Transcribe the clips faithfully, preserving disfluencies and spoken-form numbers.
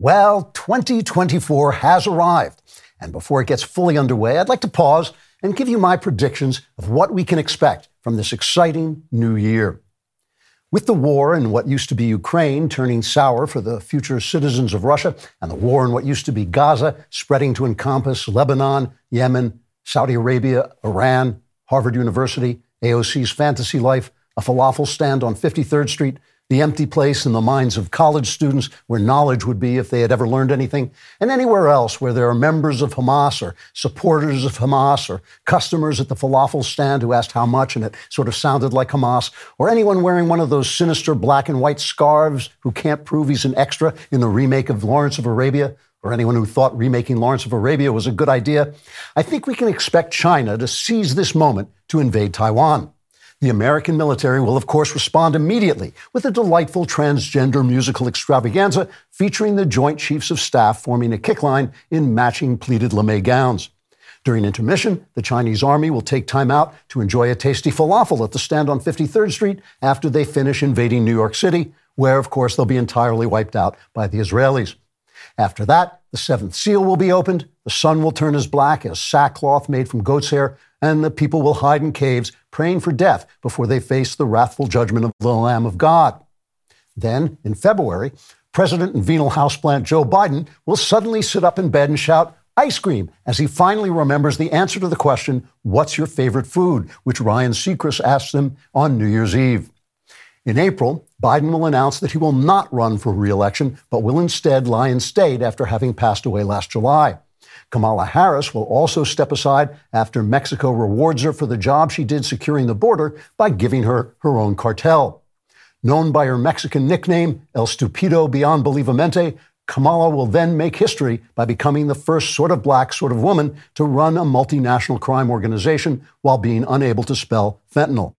Well, twenty twenty-four has arrived, and before it gets fully underway, I'd like to pause and give you my predictions of what we can expect from this exciting new year. With the war in what used to be Ukraine turning sour for the future citizens of Russia, and the war in what used to be Gaza spreading to encompass Lebanon, Yemen, Saudi Arabia, Iran, Harvard University, A O C's fantasy life, a falafel stand on fifty-third Street, the empty place in the minds of college students where knowledge would be if they had ever learned anything, and anywhere else where there are members of Hamas or supporters of Hamas or customers at the falafel stand who asked how much and it sort of sounded like Hamas, or anyone wearing one of those sinister black and white scarves who can't prove he's an extra in the remake of Lawrence of Arabia, or anyone who thought remaking Lawrence of Arabia was a good idea. I think we can expect China to seize this moment to invade Taiwan. The American military will, of course, respond immediately with a delightful transgender musical extravaganza featuring the Joint Chiefs of Staff forming a kick line in matching pleated lame gowns. During intermission, the Chinese army will take time out to enjoy a tasty falafel at the stand on fifty-third Street after they finish invading New York City, where, of course, they'll be entirely wiped out by the Israelis. After that, the seventh seal will be opened, the sun will turn as black as sackcloth made from goat's hair, and the people will hide in caves, praying for death before they face the wrathful judgment of the Lamb of God. Then, in February, President and venal houseplant Joe Biden will suddenly sit up in bed and shout, "Ice cream," as he finally remembers the answer to the question, "What's your favorite food?" which Ryan Seacrest asked him on New Year's Eve. In April, Biden will announce that he will not run for re-election, but will instead lie in state after having passed away last July. Kamala Harris will also step aside after Mexico rewards her for the job she did securing the border by giving her her own cartel. Known by her Mexican nickname, El Stupido Beyond Believamente, Kamala will then make history by becoming the first sort of black, sort of woman to run a multinational crime organization while being unable to spell fentanyl.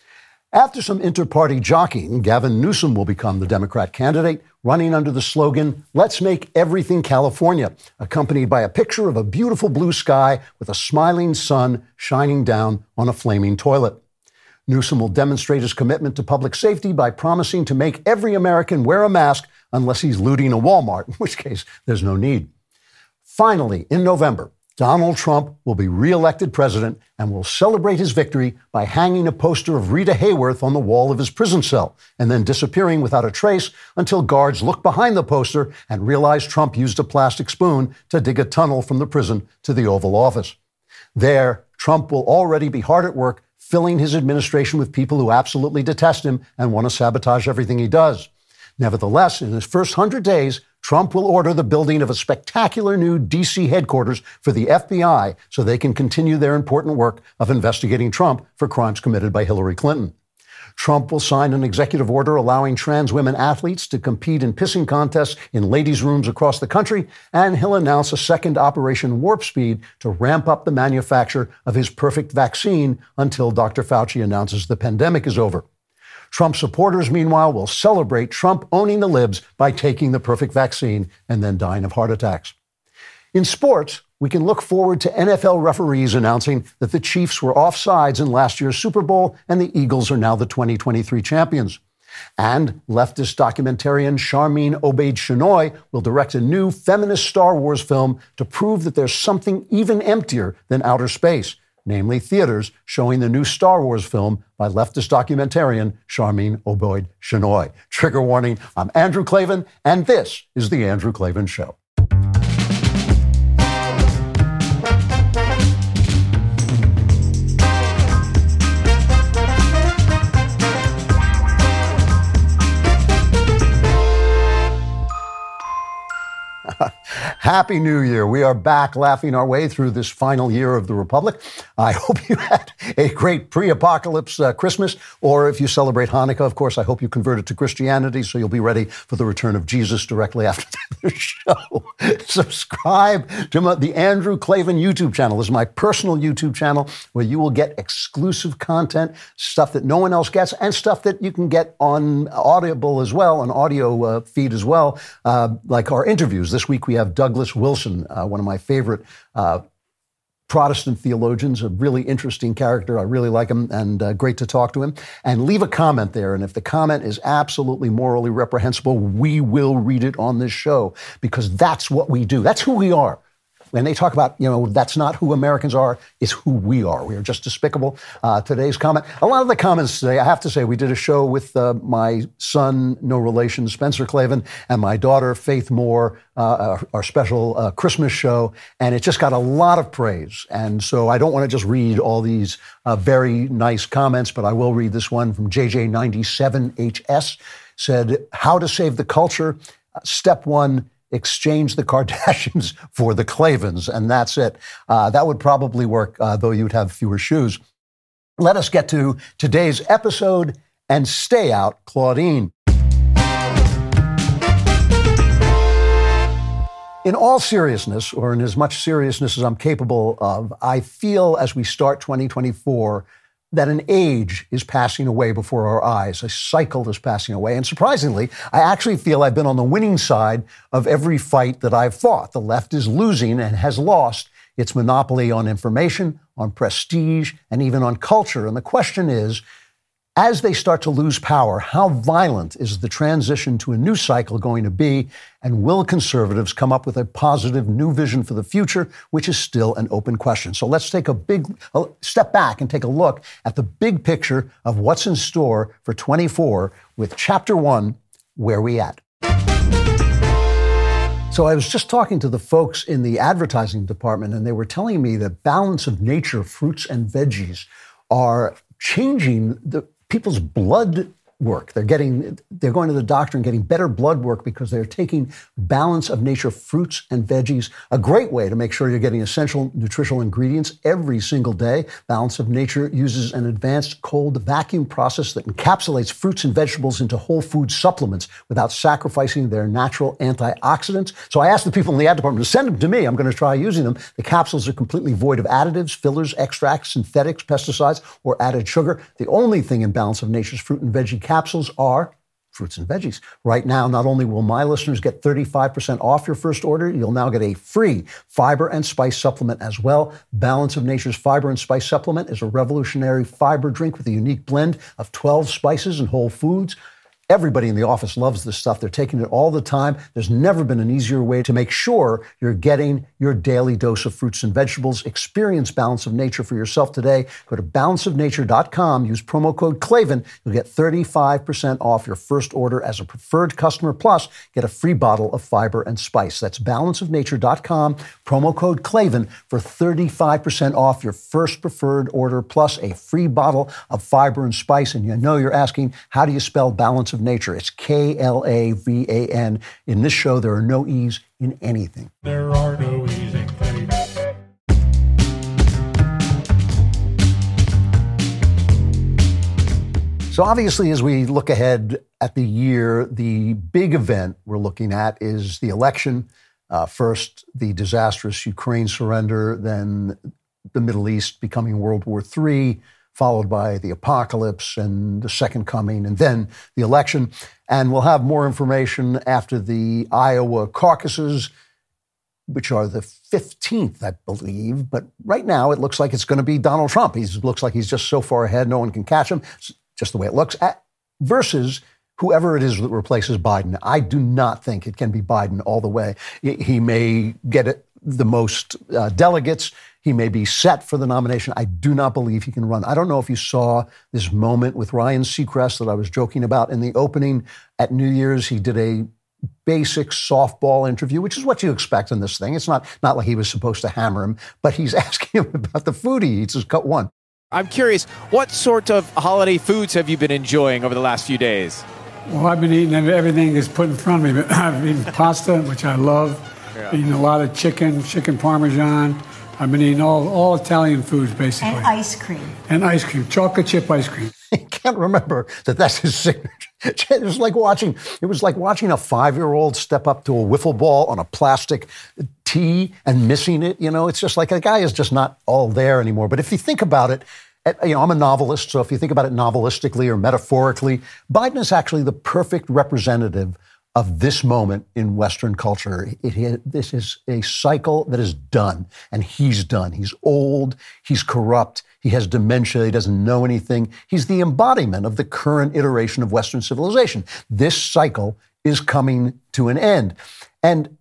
After some inter-party jockeying, Gavin Newsom will become the Democrat candidate, running under the slogan, "Let's make everything California," accompanied by a picture of a beautiful blue sky with a smiling sun shining down on a flaming toilet. Newsom will demonstrate his commitment to public safety by promising to make every American wear a mask unless he's looting a Walmart, in which case there's no need. Finally, in November, Donald Trump will be re-elected president and will celebrate his victory by hanging a poster of Rita Hayworth on the wall of his prison cell and then disappearing without a trace until guards look behind the poster and realize Trump used a plastic spoon to dig a tunnel from the prison to the Oval Office. There, Trump will already be hard at work filling his administration with people who absolutely detest him and want to sabotage everything he does. Nevertheless, in his first hundred days, Trump will order the building of a spectacular new D C headquarters for the F B I so they can continue their important work of investigating Trump for crimes committed by Hillary Clinton. Trump will sign an executive order allowing trans women athletes to compete in pissing contests in ladies' rooms across the country, and he'll announce a second Operation Warp Speed to ramp up the manufacture of his perfect vaccine until Doctor Fauci announces the pandemic is over. Trump supporters, meanwhile, will celebrate Trump owning the libs by taking the perfect vaccine and then dying of heart attacks. In sports, we can look forward to N F L referees announcing that the Chiefs were offsides in last year's Super Bowl and the Eagles are now the twenty twenty-three champions. And leftist documentarian Sharmeen Obaid-Chinoy will direct a new feminist Star Wars film to prove that there's something even emptier than outer space, namely theaters showing the new Star Wars film by leftist documentarian Sharmeen Obaid-Chinoy. Trigger warning, I'm Andrew Klavan, and this is The Andrew Klavan Show. Happy New Year. We are back laughing our way through this final year of the Republic. I hope you had a great pre-apocalypse uh, Christmas, or if you celebrate Hanukkah, of course, I hope you converted to Christianity so you'll be ready for the return of Jesus directly after the show. Subscribe to my, the Andrew Klavan YouTube channel. This is my personal YouTube channel where you will get exclusive content, stuff that no one else gets, and stuff that you can get on Audible as well, an audio uh, feed as well, uh, like our interviews. This week we have Douglas Wilson, uh, one of my favorite uh, Protestant theologians, a really interesting character. I really like him, and uh, great to talk to him. And leave a comment there. And if the comment is absolutely morally reprehensible, we will read it on this show, because that's what we do. That's who we are. When they talk about, you know, that's not who Americans are, it's who we are. We are just despicable. Uh, today's comment, a lot of the comments today, I have to say, we did a show with uh, my son, no relation, Spencer Klavan, and my daughter, Faith Moore, uh, our, our special uh, Christmas show, and it just got a lot of praise. And so I don't want to just read all these uh, very nice comments, but I will read this one from J J ninety-seven H S, said, how to save the culture. Uh, step one, exchange the Kardashians for the Clavens, and that's it. Uh, that would probably work, uh, though you'd have fewer shoes. Let us get to today's episode and stay out, Claudine. In all seriousness, or in as much seriousness as I'm capable of, I feel as we start twenty twenty-four that an age is passing away before our eyes. A cycle is passing away. And surprisingly, I actually feel I've been on the winning side of every fight that I've fought. The left is losing and has lost its monopoly on information, on prestige, and even on culture. And the question is, as they start to lose power, how violent is the transition to a new cycle going to be? And will conservatives come up with a positive new vision for the future, which is still an open question? So let's take a big a step back and take a look at the big picture of what's in store for twenty-four with Chapter One, Where We At? So I was just talking to the folks in the advertising department, and they were telling me that balance of nature, fruits and veggies, are changing the people's blood work. They're getting, they're going to the doctor and getting better blood work because they're taking balance of nature fruits and veggies. A great way to make sure you're getting essential nutritional ingredients every single day. Balance of Nature uses an advanced cold vacuum process that encapsulates fruits and vegetables into whole food supplements without sacrificing their natural antioxidants. So I asked the people in the ad department to send them to me. I'm going to try using them. The capsules are completely void of additives, fillers, extracts, synthetics, pesticides, or added sugar. The only thing in Balance of Nature's fruit and veggie capsules are fruits and veggies. Right now, not only will my listeners get thirty-five percent off your first order, you'll now get a free fiber and spice supplement as well. Balance of Nature's Fiber and Spice Supplement is a revolutionary fiber drink with a unique blend of twelve spices and whole foods. Everybody in the office loves this stuff. They're taking it all the time. There's never been an easier way to make sure you're getting your daily dose of fruits and vegetables. Experience Balance of Nature for yourself today. Go to balance of nature dot com. Use promo code Klavan. You'll get thirty-five percent off your first order as a preferred customer. Plus, get a free bottle of fiber and spice. That's balance of nature dot com. Promo code Klavan for thirty-five percent off your first preferred order, plus a free bottle of fiber and spice. And you know you're asking, how do you spell Balance of Nature? It's K L A V A N. In this show, there are no E's in anything. There are no E's in anything. So obviously, as we look ahead at the year, the big event we're looking at is the election. Uh, first, the disastrous Ukraine surrender, then the Middle East becoming World War Three, followed by the apocalypse and the second coming, and then the election. And we'll have more information after the Iowa caucuses, which are the fifteenth, I believe. But right now, it looks like it's going to be Donald Trump. He looks like he's just so far ahead, no one can catch him. It's just the way it looks. Versus whoever it is that replaces Biden. I do not think it can be Biden all the way. He may get it, the most uh, delegates. He may be set for the nomination. I do not believe he can run. I don't know if you saw this moment with Ryan Seacrest that I was joking about in the opening at New Year's. He did a basic softball interview, which is what you expect in this thing. It's not, not like he was supposed to hammer him, but he's asking him about the food he eats as cut one. I'm curious, what sort of holiday foods have you been enjoying over the last few days? Well, I've been eating everything that's put in front of me. I've eaten pasta, which I love. Yeah. Eating a lot of chicken, chicken Parmesan. I've been eating all, all Italian foods, basically. And ice cream. And ice cream, chocolate chip ice cream. I can't remember that that's his signature. It was like watching, it was like watching a five-year-old step up to a wiffle ball on a plastic tee and missing it. You know, it's just like a guy is just not all there anymore. But if you think about it, you know, I'm a novelist, so if you think about it novelistically or metaphorically, Biden is actually the perfect representative of this moment in Western culture. It, it, this is a cycle that is done, and he's done. He's old, he's corrupt, he has dementia, he doesn't know anything. He's the embodiment of the current iteration of Western civilization. This cycle is coming to an end. And,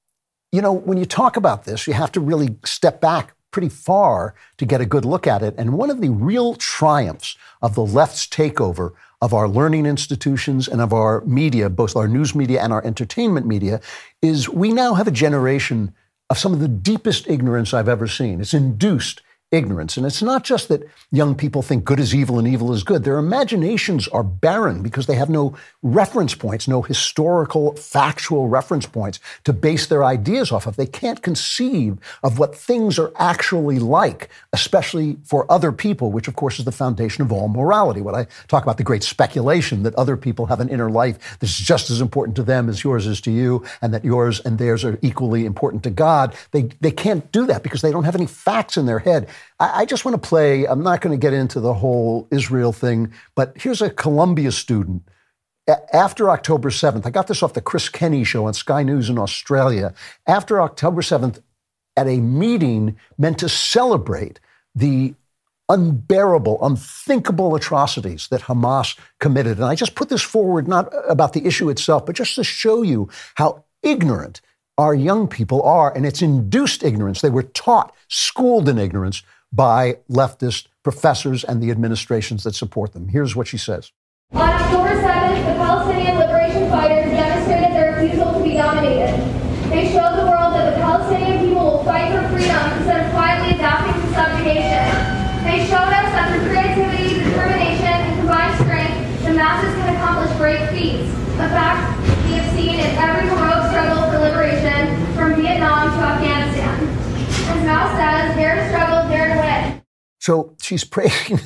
you know, when you talk about this, you have to really step back pretty far to get a good look at it. And one of the real triumphs of the left's takeover of our learning institutions and of our media, both our news media and our entertainment media, is we now have a generation of some of the deepest ignorance I've ever seen. It's induced ignorance. And it's not just that young people think good is evil and evil is good. Their imaginations are barren because they have no reference points, no historical, factual reference points to base their ideas off of. They can't conceive of what things are actually like, especially for other people, which of course is the foundation of all morality. When I talk about the great speculation that other people have an inner life that's just as important to them as yours is to you, and that yours and theirs are equally important to God, they, they can't do that because they don't have any facts in their head. I just want to play, I'm not going to get into the whole Israel thing, but here's a Columbia student. A- after October seventh, I got this off the Chris Kenny show on Sky News in Australia. After October seventh, at a meeting meant to celebrate the unbearable, unthinkable atrocities that Hamas committed. And I just put this forward not about the issue itself, but just to show you how ignorant our young people are, and it's induced ignorance. They were taught, schooled in ignorance by leftist professors and the administrations that support them. Here's what she says. On October seventh, the Palestinian liberation fighters demonstrated their refusal to be dominated. They showed the world that the Palestinian people will fight for freedom instead of quietly adapting to subjugation. They showed us that through creativity, determination, and combined strength, the masses can accomplish great feats. A fact we have seen in every heroic struggle for liberation, from Vietnam to Afghanistan. As Mao says, dare to struggle, dare to win. So she's praising,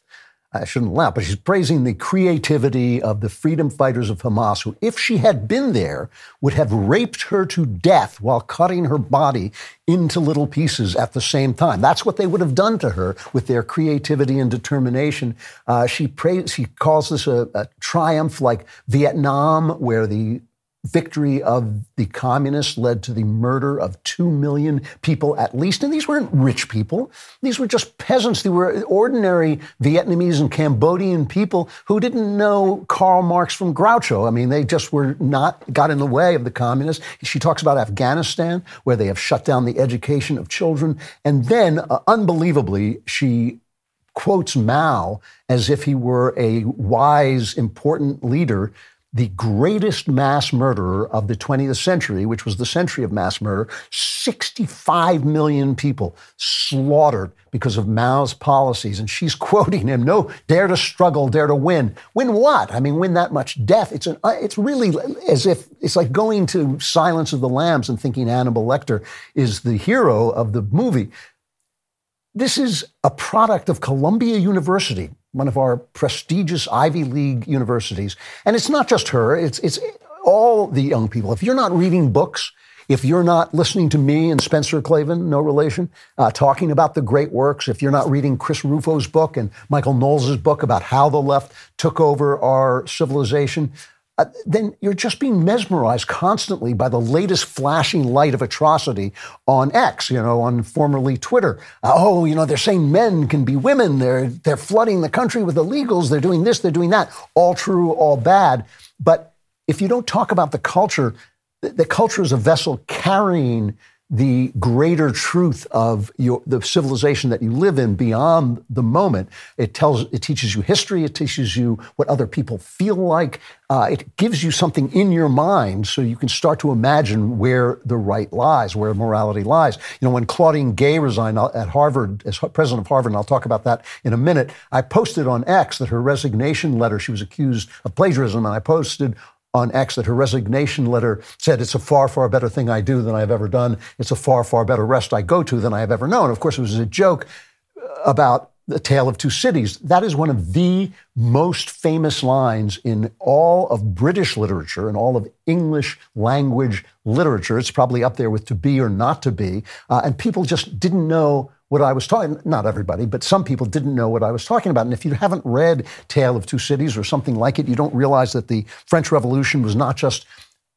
I shouldn't laugh, but she's praising the creativity of the freedom fighters of Hamas, who, if she had been there, would have raped her to death while cutting her body into little pieces at the same time. That's what they would have done to her with their creativity and determination. Uh, she prays, she calls this a, a triumph like Vietnam, where the victory of the communists led to the murder of two million people at least. And these weren't rich people. These were just peasants. They were ordinary Vietnamese and Cambodian people who didn't know Karl Marx from Groucho. I mean, they just were not, got in the way of the communists. She talks about Afghanistan, where they have shut down the education of children. And then, uh, unbelievably, she quotes Mao as if he were a wise, important leader. The greatest mass murderer of the twentieth century, which was the century of mass murder, sixty-five million people slaughtered because of Mao's policies. And she's quoting him, no, dare to struggle, dare to win. Win what? I mean, win that much death. It's an, it's really as if, it's like going to Silence of the Lambs and thinking Hannibal Lecter is the hero of the movie. This is a product of Columbia University, one of our prestigious Ivy League universities. And it's not just her, it's it's all the young people. If you're not reading books, if you're not listening to me and Spencer Klavan, no relation, uh, talking about the great works, if you're not reading Chris Rufo's book and Michael Knowles' book about how the left took over our civilization, Uh, then you're just being mesmerized constantly by the latest flashing light of atrocity on X, you know, on formerly Twitter. Uh, oh, you know, they're saying men can be women. They're they're flooding the country with illegals. They're doing this. They're doing that. All true, all bad. But if you don't talk about the culture, the, the culture is a vessel carrying the greater truth of your, the civilization that you live in beyond the moment. It tells, it teaches you history. It teaches you what other people feel like. Uh, it gives you something in your mind so you can start to imagine where the right lies, where morality lies. You know, when Claudine Gay resigned at Harvard as president of Harvard, and I'll talk about that in a minute, I posted on X that her resignation letter, she was accused of plagiarism, and I posted on X that her resignation letter said, it's a far, far better thing I do than I've ever done. It's a far, far better rest I go to than I have ever known. Of course, it was a joke about the Tale of Two Cities. That is one of the most famous lines in all of British literature and all of English language literature. It's probably up there with To Be or Not to Be. Uh, and people just didn't know what I was talking, not everybody, but some people didn't know what I was talking about. And if you haven't read Tale of Two Cities or something like it, you don't realize that the French Revolution was not just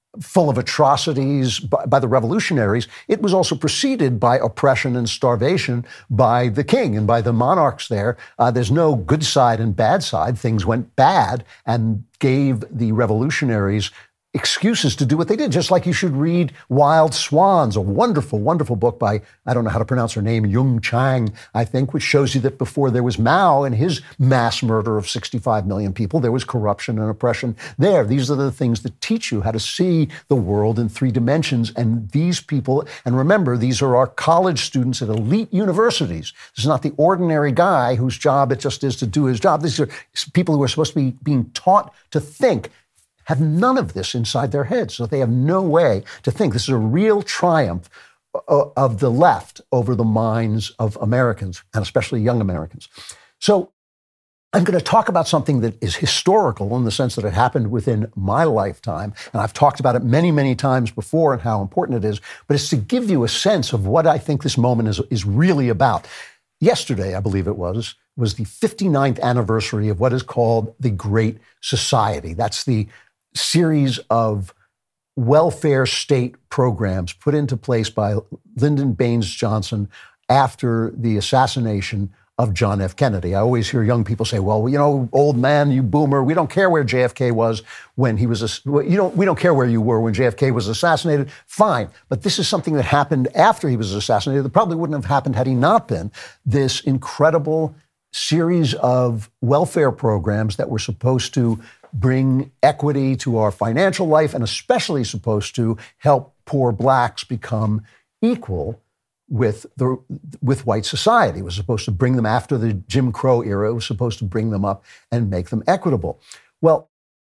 full of atrocities by, by the revolutionaries, it was also preceded by oppression and starvation by the king and by the monarchs there. Uh, there's no good side and bad side. Things went bad and gave the revolutionaries excuses to do what they did, just like you should read Wild Swans, a wonderful, wonderful book by, I don't know how to pronounce her name, Jung Chang, I think, which shows you that before there was Mao and his mass murder of sixty-five million people, there was corruption and oppression there. These are the things that teach you how to see the world in three dimensions. And these people, and remember, these are our college students at elite universities. This is not the ordinary guy whose job it just is to do his job. These are people who are supposed to be being taught to think, have none of this inside their heads, so they have no way to think. This is a real triumph of the left over the minds of Americans, and especially young Americans. So I'm going to talk about something that is historical in the sense that it happened within my lifetime, and I've talked about it many, many times before and how important it is, but it's to give you a sense of what I think this moment is, is really about. Yesterday, I believe it was, was the fifty-ninth anniversary of what is called the Great Society. That's the series of welfare state programs put into place by Lyndon Baines Johnson after the assassination of John F. Kennedy. I always hear young people say, well, you know, old man, you boomer, we don't care where J F K was when he was, you don't, we don't care where you were when J F K was assassinated. Fine. But this is something that happened after he was assassinated that probably wouldn't have happened had he not been. This incredible series of welfare programs that were supposed to bring equity to our financial life and especially supposed to help poor blacks become equal with the with white society. It was supposed to bring them after the Jim Crow era. It was supposed to bring them up and make them equitable. Well,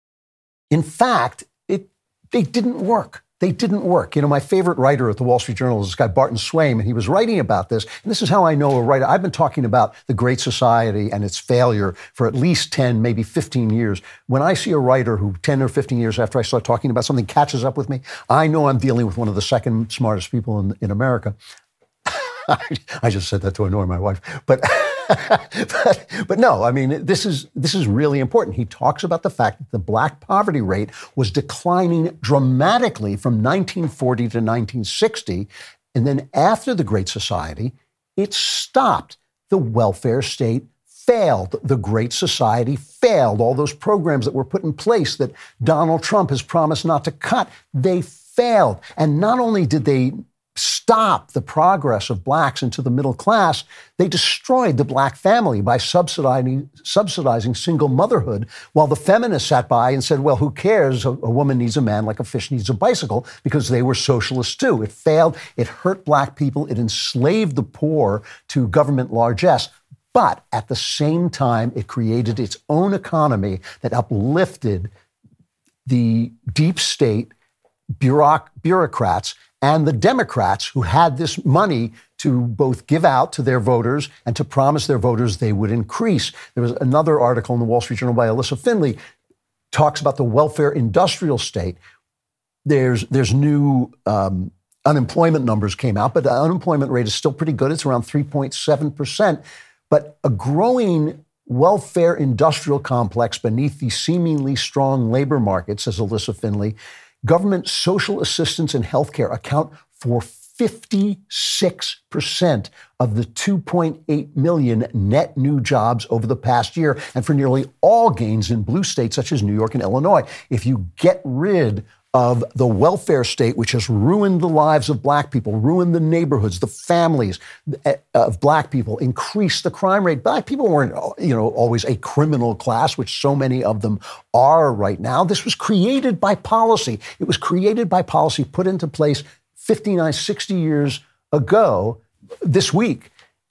in fact, it they didn't work. They didn't work. You know, my favorite writer at the Wall Street Journal is this guy, Barton Swaim, and he was writing about this. And this is how I know a writer. I've been talking about the Great Society and its failure for at least ten, maybe fifteen years. When I see a writer who ten or fifteen years after I start talking about something catches up with me, I know I'm dealing with one of the second smartest people in, in America. I just said that to annoy my wife. But, but but no, I mean, this is this is really important. He talks about the fact that the black poverty rate was declining dramatically from nineteen forty to nineteen sixty. And then after the Great Society, it stopped. The welfare state failed. The Great Society failed. All those programs that were put in place that Donald Trump has promised not to cut, they failed. And not only did they stop the progress of blacks into the middle class, they destroyed the black family by subsidizing, subsidizing single motherhood, while the feminists sat by and said, well, who cares? A, a woman needs a man like a fish needs a bicycle, because they were socialists too. It failed. It hurt black people. It enslaved the poor to government largesse. But at the same time, it created its own economy that uplifted the deep state bureauc- bureaucrats and the Democrats who had this money to both give out to their voters and to promise their voters they would increase. There was another article in the Wall Street Journal by Alyssa Finley, talks about the welfare industrial state. There's, there's new um, unemployment numbers came out, but the unemployment rate is still pretty good. It's around three point seven percent. But a growing welfare industrial complex beneath the seemingly strong labor market, says Alyssa Finley. Government social assistance and healthcare account for fifty-six percent of the two point eight million net new jobs over the past year, and for nearly all gains in blue states such as New York and Illinois. If you get rid of the welfare state, which has ruined the lives of black people, ruined the neighborhoods, the families of black people, increased the crime rate. Black people weren't, you know, always a criminal class, which so many of them are right now. This was created by policy. It was created by policy put into place fifty-nine, sixty years ago this week.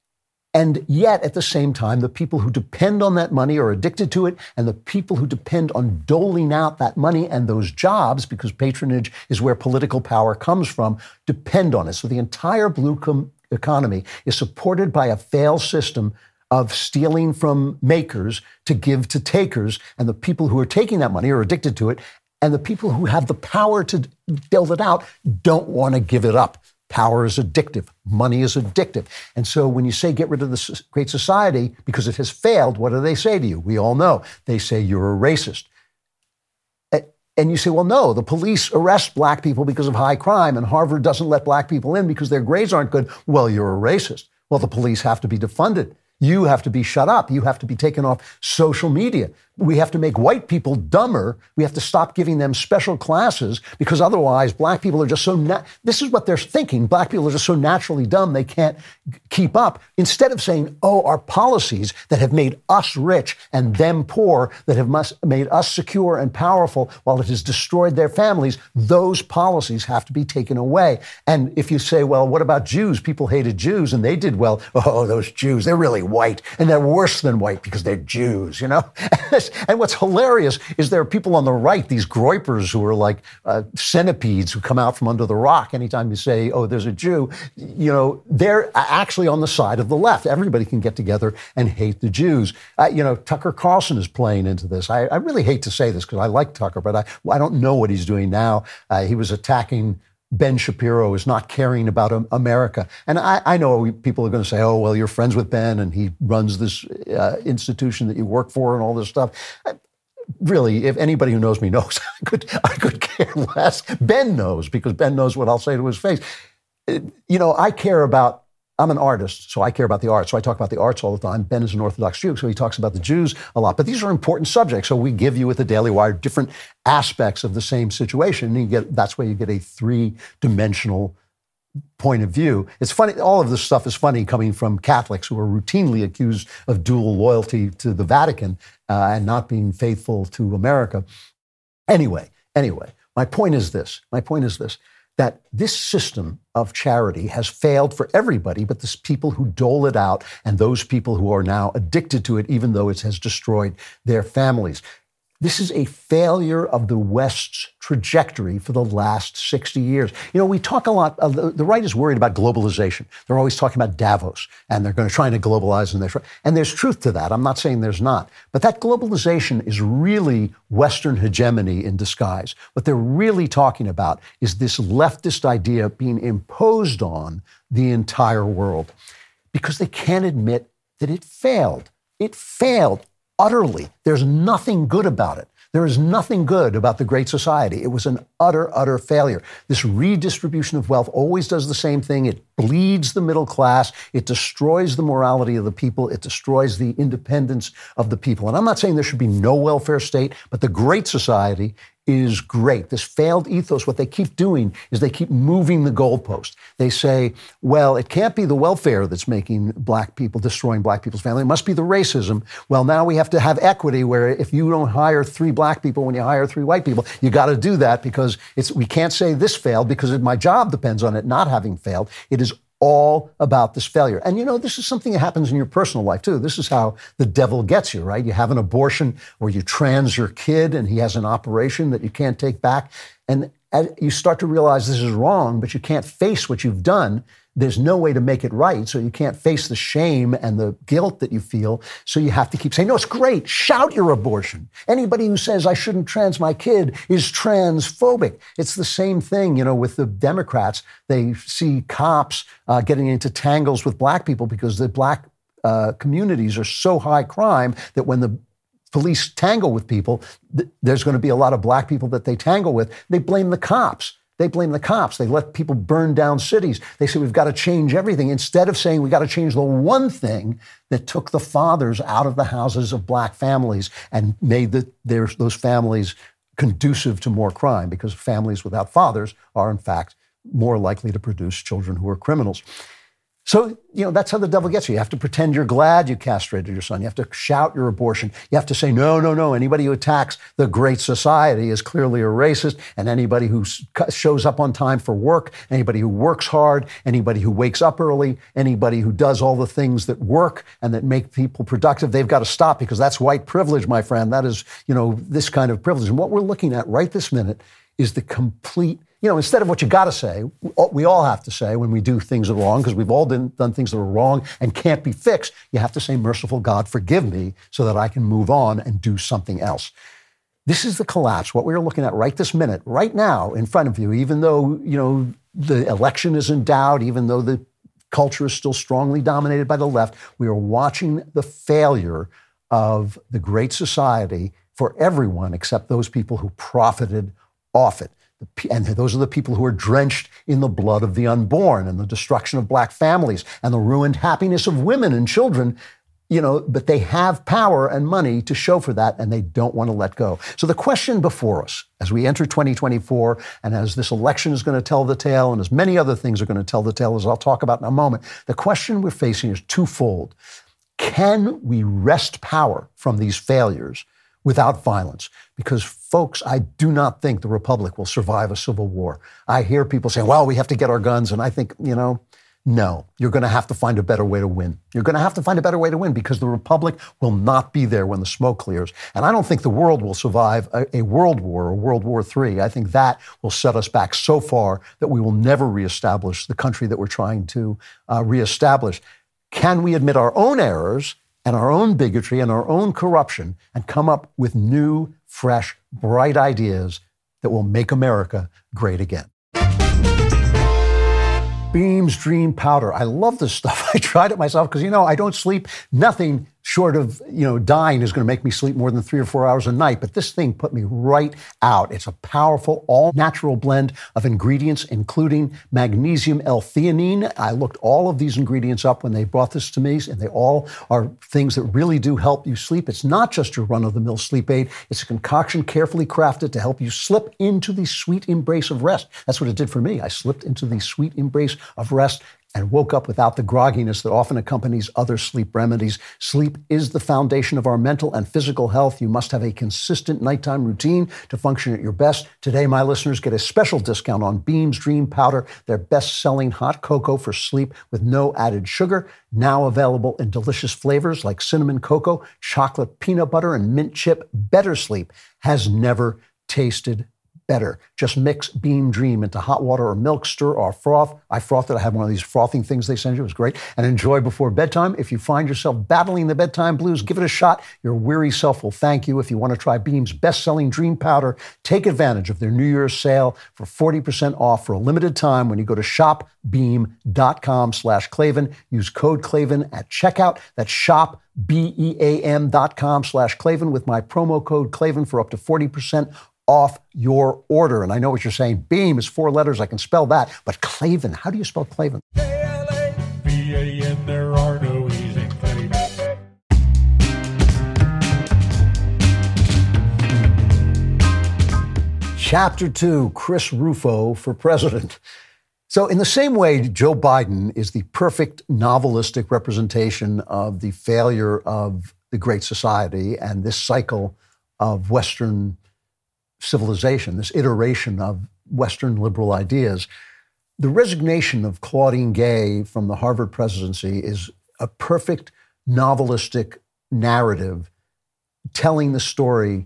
And yet, at the same time, the people who depend on that money are addicted to it, and the people who depend on doling out that money and those jobs, because patronage is where political power comes from, depend on it. So the entire blue com- economy is supported by a failed system of stealing from makers to give to takers, and the people who are taking that money are addicted to it, and the people who have the power to dole it out don't want to give it up. Power is addictive. Money is addictive. And so when you say get rid of the Great Society because it has failed, what do they say to you? We all know. They say you're a racist. And you say, well, no, the police arrest black people because of high crime, and Harvard doesn't let black people in because their grades aren't good. Well, you're a racist. Well, the police have to be defunded. You have to be shut up. You have to be taken off social media. We have to make white people dumber. We have to stop giving them special classes because otherwise black people are just so, na- this is what they're thinking. Black people are just so naturally dumb they can't g- keep up. Instead of saying, oh, our policies that have made us rich and them poor, that have must, made us secure and powerful while it has destroyed their families, those policies have to be taken away. And if you say, well, what about Jews? People hated Jews and they did well. Oh, those Jews, they're really white and they're worse than white because they're Jews, you know? And what's hilarious is there are people on the right, these groypers who are like uh, centipedes who come out from under the rock anytime you say, oh, there's a Jew. You know, they're actually on the side of the left. Everybody can get together and hate the Jews. Uh, you know, Tucker Carlson is playing into this. I, I really hate to say this because I like Tucker, but I, I don't know what he's doing now. Uh, he was attacking Ben Shapiro is not caring about America. And I, I know people are going to say, oh, well, you're friends with Ben and he runs this uh, institution that you work for and all this stuff. I, really, if anybody who knows me knows, I could, I could care less. Ben knows because Ben knows what I'll say to his face. You know, I care about, I'm an artist, so I care about the arts. So I talk about the arts all the time. Ben is an Orthodox Jew, so he talks about the Jews a lot. But these are important subjects. So we give you at the Daily Wire different aspects of the same situation. And you get, that's where you get a three-dimensional point of view. It's funny, all of this stuff is funny coming from Catholics who are routinely accused of dual loyalty to the Vatican uh, and not being faithful to America. Anyway, anyway, my point is this. My point is this. That this system of charity has failed for everybody, but the people who dole it out and those people who are now addicted to it, even though it has destroyed their families. This is a failure of the West's trajectory for the last sixty years. You know, we talk a lot, uh, the, the right is worried about globalization. They're always talking about Davos, and they're going to try to globalize, and, they're try- and there's truth to that. I'm not saying there's not. But that globalization is really Western hegemony in disguise. What they're really talking about is this leftist idea being imposed on the entire world because they can't admit that it failed. It failed. Utterly. There's nothing good about it. There is nothing good about the Great Society. It was an utter, utter failure. This redistribution of wealth always does the same thing. It bleeds the middle class. It destroys the morality of the people. It destroys the independence of the people. And I'm not saying there should be no welfare state, but the Great Society is great. This failed ethos, what they keep doing is they keep moving the goalpost. They say, well, it can't be the welfare that's making black people, destroying black people's family. It must be the racism. Well, now we have to have equity where if you don't hire three black people when you hire three white people, you got to do that because it's, we can't say this failed because it, my job depends on it not having failed. It is all about this failure. And you know, this is something that happens in your personal life too. This is how the devil gets you, right? You have an abortion or you trans your kid and he has an operation that you can't take back. And you start to realize this is wrong, but you can't face what you've done. There's no way to make it right. So you can't face the shame and the guilt that you feel. So you have to keep saying, no, it's great. Shout your abortion. Anybody who says I shouldn't trans my kid is transphobic. It's the same thing, you know, with the Democrats. They see cops uh, getting into tangles with black people because the black uh, communities are so high crime that when the police tangle with people, th- there's going to be a lot of black people that they tangle with. They blame the cops. They blame the cops. They let people burn down cities. They say, we've got to change everything. Instead of saying, we've got to change the one thing that took the fathers out of the houses of black families and made the, their, those families conducive to more crime, because families without fathers are, in fact, more likely to produce children who are criminals. So, you know, that's how the devil gets you. You have to pretend you're glad you castrated your son. You have to shout your abortion. You have to say, no, no, no. Anybody who attacks the Great Society is clearly a racist. And anybody who shows up on time for work, anybody who works hard, anybody who wakes up early, anybody who does all the things that work and that make people productive, they've got to stop because that's white privilege, my friend. That is, you know, this kind of privilege. And what we're looking at right this minute is the complete, you know, instead of what you got to say, we all have to say when we do things that are wrong, because we've all done, done things that are wrong and can't be fixed, you have to say, merciful God, forgive me so that I can move on and do something else. This is the collapse, what we're looking at right this minute, right now in front of you, even though, you know, the election is in doubt, even though the culture is still strongly dominated by the left, we are watching the failure of the Great Society for everyone except those people who profited off it. And those are the people who are drenched in the blood of the unborn and the destruction of black families and the ruined happiness of women and children. You know, but they have power and money to show for that, and they don't want to let go. So the question before us, as we enter twenty twenty-four, and as this election is going to tell the tale, and as many other things are going to tell the tale, as I'll talk about in a moment, the question we're facing is twofold. Can we wrest power from these failures without violence? Because, folks, I do not think the Republic will survive a civil war. I hear people saying, well, we have to get our guns, and I think, you know, no, you're going to have to find a better way to win. You're going to have to find a better way to win because the Republic will not be there when the smoke clears. And I don't think the world will survive a, a world war or World War Three. I think that will set us back so far that we will never reestablish the country that we're trying to uh, reestablish. Can we admit our own errors and our own bigotry and our own corruption and come up with new, fresh, bright ideas that will make America great again? Beams Dream Powder. I love this stuff. I tried it myself because, you know, I don't sleep. Nothing short of, you know, dying is going to make me sleep more than three or four hours a night. But this thing put me right out. It's a powerful, all-natural blend of ingredients, including magnesium L-theanine. I looked all of these ingredients up when they brought this to me, and they all are things that really do help you sleep. It's not just your run-of-the-mill sleep aid. It's a concoction carefully crafted to help you slip into the sweet embrace of rest. That's what it did for me. I slipped into the sweet embrace of rest and woke up without the grogginess that often accompanies other sleep remedies. Sleep is the foundation of our mental and physical health. You must have a consistent nighttime routine to function at your best. Today, my listeners get a special discount on Beams Dream Powder, their best-selling hot cocoa for sleep with no added sugar, now available in delicious flavors like cinnamon cocoa, chocolate peanut butter, and mint chip. Better sleep has never tasted better. Just mix Beam Dream into hot water or milk, stir or froth. I frothed it. I have one of these frothing things they send you. It was great. And enjoy before bedtime. If you find yourself battling the bedtime blues, give it a shot. Your weary self will thank you. If you want to try Beam's best-selling Dream Powder, take advantage of their New Year's sale for forty percent off for a limited time when you go to shopbeam.com slash Klavan. Use code Klavan at checkout. That's shop, B-E-A-M dot com slash Klavan with my promo code Klavan for up to forty percent off your order. And I know what you're saying. Beam is four letters. I can spell that. But Klavan, how do you spell Klavan? K L A V A N, there are no E's in Klavan. Chapter two, Chris Rufo for president. So in the same way, Joe Biden is the perfect novelistic representation of the failure of the Great Society and this cycle of Western civilization, this iteration of Western liberal ideas. The resignation of Claudine Gay from the Harvard presidency is a perfect novelistic narrative telling the story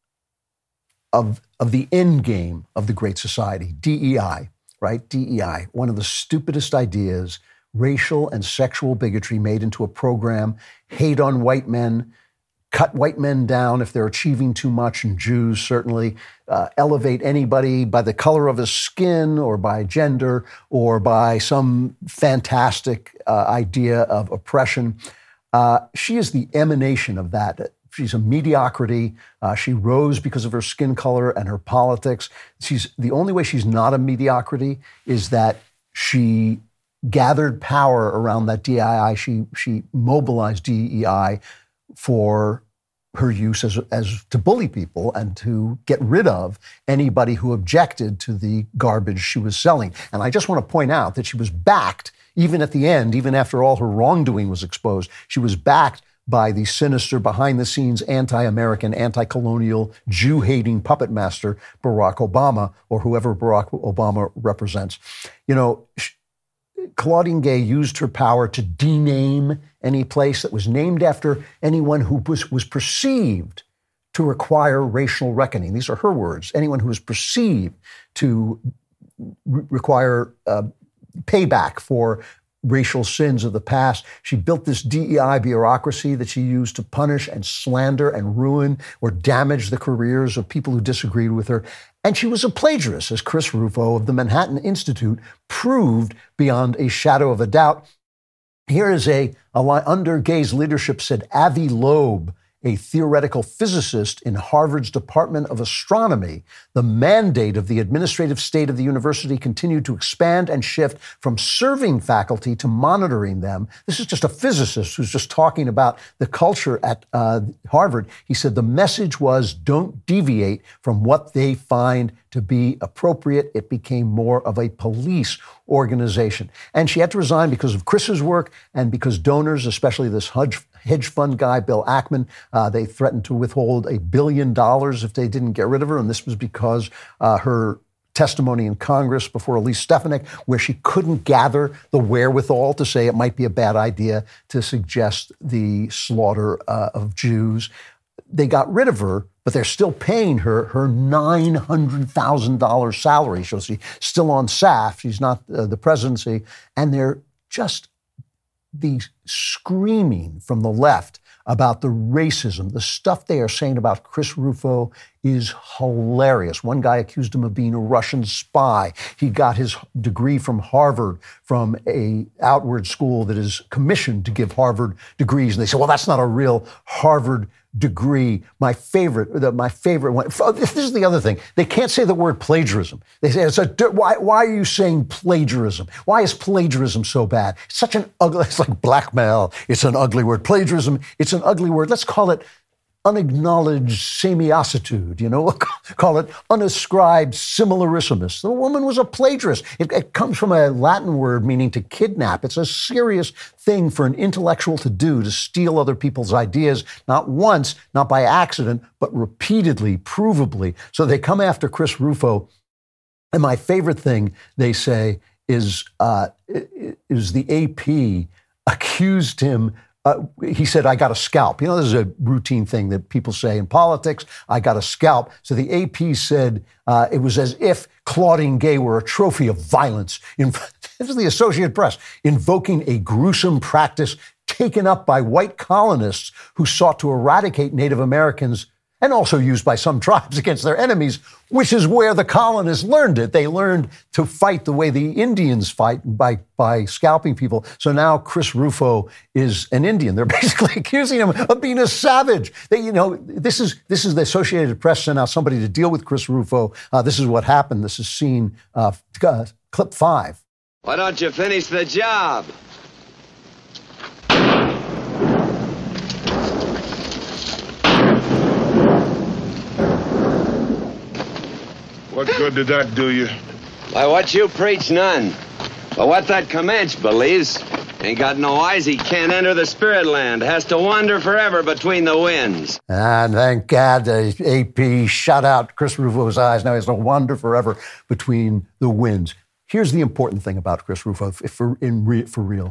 of, of the end game of the Great Society, D E I, right? D E I, one of the stupidest ideas, racial and sexual bigotry made into a program, hate on white men, cut white men down if they're achieving too much, and Jews certainly, uh, elevate anybody by the color of his skin or by gender or by some fantastic uh, idea of oppression. Uh, she is the emanation of that. She's a mediocrity. Uh, she rose because of her skin color and her politics. She's the only way she's not a mediocrity is that she gathered power around that D E I. She she mobilized D E I for her use as, as to bully people and to get rid of anybody who objected to the garbage she was selling. And I just want to point out that she was backed, even at the end, even after all her wrongdoing was exposed, she was backed by the sinister, behind-the-scenes, anti-American, anti-colonial, Jew-hating puppet master, Barack Obama, or whoever Barack Obama represents. You know, Claudine Gay used her power to dename any place that was named after anyone who was, was perceived to require racial reckoning. These are her words. Anyone who is perceived to re- require uh, payback for racial sins of the past. She built this D E I bureaucracy that she used to punish and slander and ruin or damage the careers of people who disagreed with her. And she was a plagiarist, as Chris Rufo of the Manhattan Institute proved beyond a shadow of a doubt. Here is a, a line under Gay's leadership, said Avi Loeb, a theoretical physicist in Harvard's Department of Astronomy, the mandate of the administrative state of the university continued to expand and shift from serving faculty to monitoring them. This is just a physicist who's just talking about the culture at uh, Harvard. He said the message was, don't deviate from what they find to be appropriate. It became more of a police organization. And she had to resign because of Chris's work and because donors, especially this hedge, hedge fund guy, Bill Ackman, uh, they threatened to withhold a billion dollars if they didn't get rid of her. And this was because uh, her testimony in Congress before Elise Stefanik, where she couldn't gather the wherewithal to say it might be a bad idea to suggest the slaughter uh, of Jews. They got rid of her, but they're still paying her her nine hundred thousand dollars salary. So she's still on S A F. She's not uh, the presidency. And they're just the screaming from the left about the racism. The stuff they are saying about Chris Rufo is hilarious. One guy accused him of being a Russian spy. He got his degree from Harvard, from a outward school that is commissioned to give Harvard degrees. And they say, well, that's not a real Harvard degree. My favorite, the, my favorite one. This is the other thing. They can't say the word plagiarism. They say, it's a, why, why are you saying plagiarism? Why is plagiarism so bad? It's such an ugly, it's like blackmail. It's an ugly word. Plagiarism, it's an ugly word. Let's call it unacknowledged semiossitude, you know, call it unascribed similarissimus. The woman was a plagiarist. It, it comes from a Latin word meaning to kidnap. It's a serious thing for an intellectual to do, to steal other people's ideas, not once, not by accident, but repeatedly, provably. So they come after Chris Rufo. And my favorite thing they say is, uh, is the A P accused him. Uh, he said, I got a scalp. You know, this is a routine thing that people say in politics. I got a scalp. So the A P said uh, it was as if Claudine Gay were a trophy of violence. In, this is the Associated Press, invoking a gruesome practice taken up by white colonists who sought to eradicate Native Americans and also used by some tribes against their enemies, which is where the colonists learned it. They learned to fight the way the Indians fight, by, by scalping people. So now Chris Rufo is an Indian. They're basically accusing him of being a savage. They, you know, this is this is the Associated Press sent out somebody to deal with Chris Rufo. Uh, this is what happened. This is scene uh, uh, clip five. Why don't you finish the job? What good did that do you? Why, what you preach, none. But what that Comanche believes, ain't got no eyes, he can't enter the spirit land, has to wander forever between the winds. And thank God the A P shut out Chris Rufo's eyes. Now he has to wander forever between the winds. Here's the important thing about Chris Rufo, if for, in re, for real.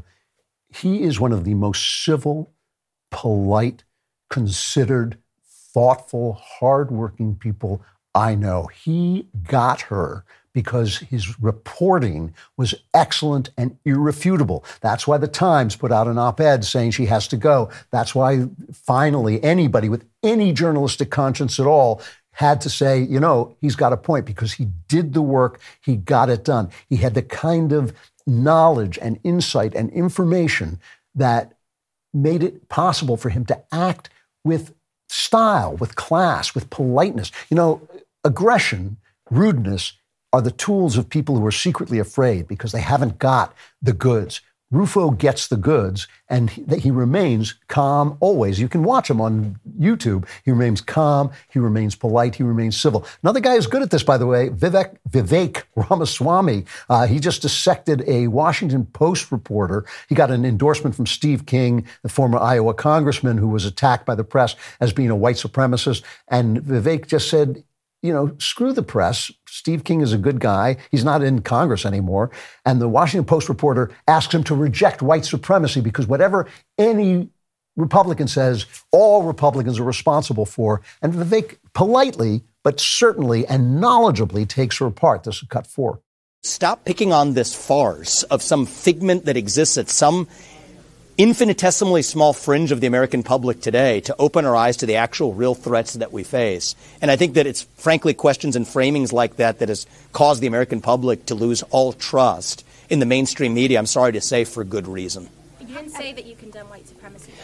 He is one of the most civil, polite, considered, thoughtful, hardworking people I know. He got her because his reporting was excellent and irrefutable. That's why the Times put out an op-ed saying she has to go. That's why finally anybody with any journalistic conscience at all had to say, you know, he's got a point because he did the work, he got it done. He had the kind of knowledge and insight and information that made it possible for him to act with style, with class, with politeness. You know, aggression, rudeness are the tools of people who are secretly afraid because they haven't got the goods. Rufo gets the goods, and he, he remains calm always. You can watch him on YouTube. He remains calm. He remains polite. He remains civil. Another guy who's good at this, by the way, Vivek, Vivek Ramaswamy. Uh, he just dissected a Washington Post reporter. He got an endorsement from Steve King, the former Iowa congressman who was attacked by the press as being a white supremacist. And Vivek just said, you know, screw the press. Steve King is a good guy. He's not in Congress anymore. And the Washington Post reporter asks him to reject white supremacy because whatever any Republican says, all Republicans are responsible for. And Vivek politely, but certainly and knowledgeably takes her apart. This is cut four. Stop picking on this farce of some figment that exists at some infinitesimally small fringe of the American public today to open our eyes to the actual real threats that we face. And I think that it's frankly questions and framings like that that has caused the American public to lose all trust in the mainstream media, I'm sorry to say, for good reason. You didn't say that you condemn white supremacy.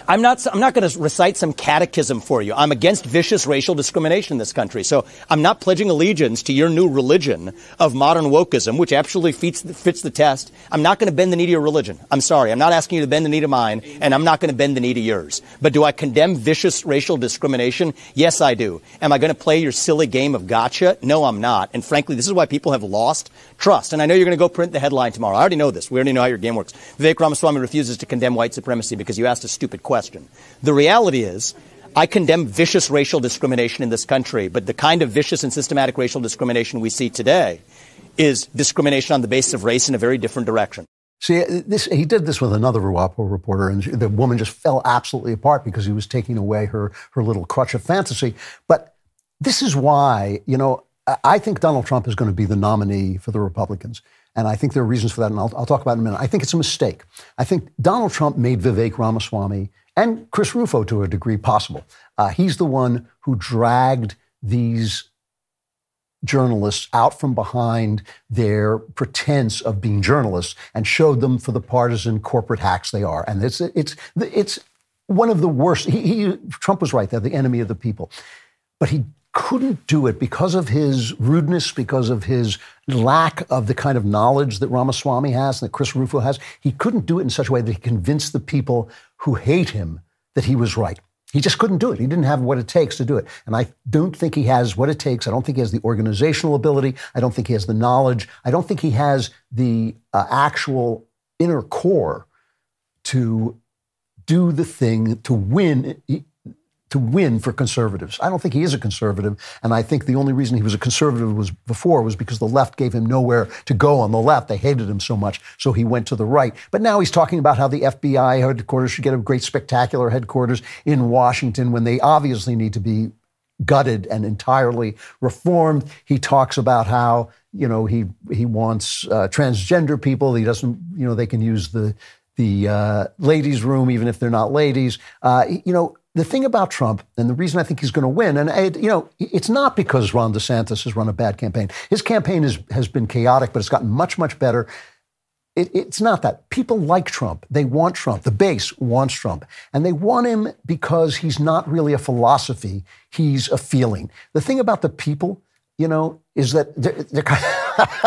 I'm not, I'm not going to recite some catechism for you. I'm against vicious racial discrimination in this country. So I'm not pledging allegiance to your new religion of modern wokeism, which actually fits, fits the test. I'm not going to bend the knee to your religion. I'm sorry. I'm not asking you to bend the knee to mine, and I'm not going to bend the knee to yours. But do I condemn vicious racial discrimination? Yes, I do. Am I going to play your silly game of gotcha? No, I'm not. And frankly, this is why people have lost trust. And I know you're going to go print the headline tomorrow. I already know this. We already know how your game works. Vivek Ramaswamy refuses to condemn white supremacy because you asked a stupid question. Question. The reality is, I condemn vicious racial discrimination in this country, but the kind of vicious and systematic racial discrimination we see today is discrimination on the basis of race in a very different direction. See, this, he did this with another WAPO reporter, and the woman just fell absolutely apart because he was taking away her, her little crutch of fantasy. But this is why, you know, I think Donald Trump is going to be the nominee for the Republicans. And I think there are reasons for that, and I'll, I'll talk about it in a minute. I think it's a mistake. I think Donald Trump made Vivek Ramaswamy and Chris Rufo to a degree possible. Uh, he's the one who dragged these journalists out from behind their pretense of being journalists and showed them for the partisan corporate hacks they are. And it's it's it's one of the worst. He, he, Trump was right. They're the enemy of the people. But he couldn't do it because of his rudeness, because of his lack of the kind of knowledge that Ramaswamy has and that Chris Rufo has. He couldn't do it in such a way that he convinced the people who hate him that he was right. He just couldn't do it. He didn't have what it takes to do it. And I don't think he has what it takes. I don't think he has the organizational ability. I don't think he has the knowledge. I don't think he has the uh, actual inner core to do the thing, to win, to win for conservatives. I don't think he is a conservative. And I think the only reason he was a conservative was before was because the left gave him nowhere to go on the left. They hated him so much, so he went to the right. But now he's talking about how the F B I headquarters should get a great spectacular headquarters in Washington when they obviously need to be gutted and entirely reformed. He talks about how, you know, he he wants uh, transgender people. He doesn't, you know, they can use the the uh, ladies' room even if they're not ladies. Uh, you know, the thing about Trump, and the reason I think he's going to win, and, I, you know, it's not because Ron DeSantis has run a bad campaign. His campaign is, has been chaotic, but it's gotten much, much better. It, it's not that. People like Trump. They want Trump. The base wants Trump. And they want him because he's not really a philosophy. He's a feeling. The thing about the people, you know, is that they're, they're kind of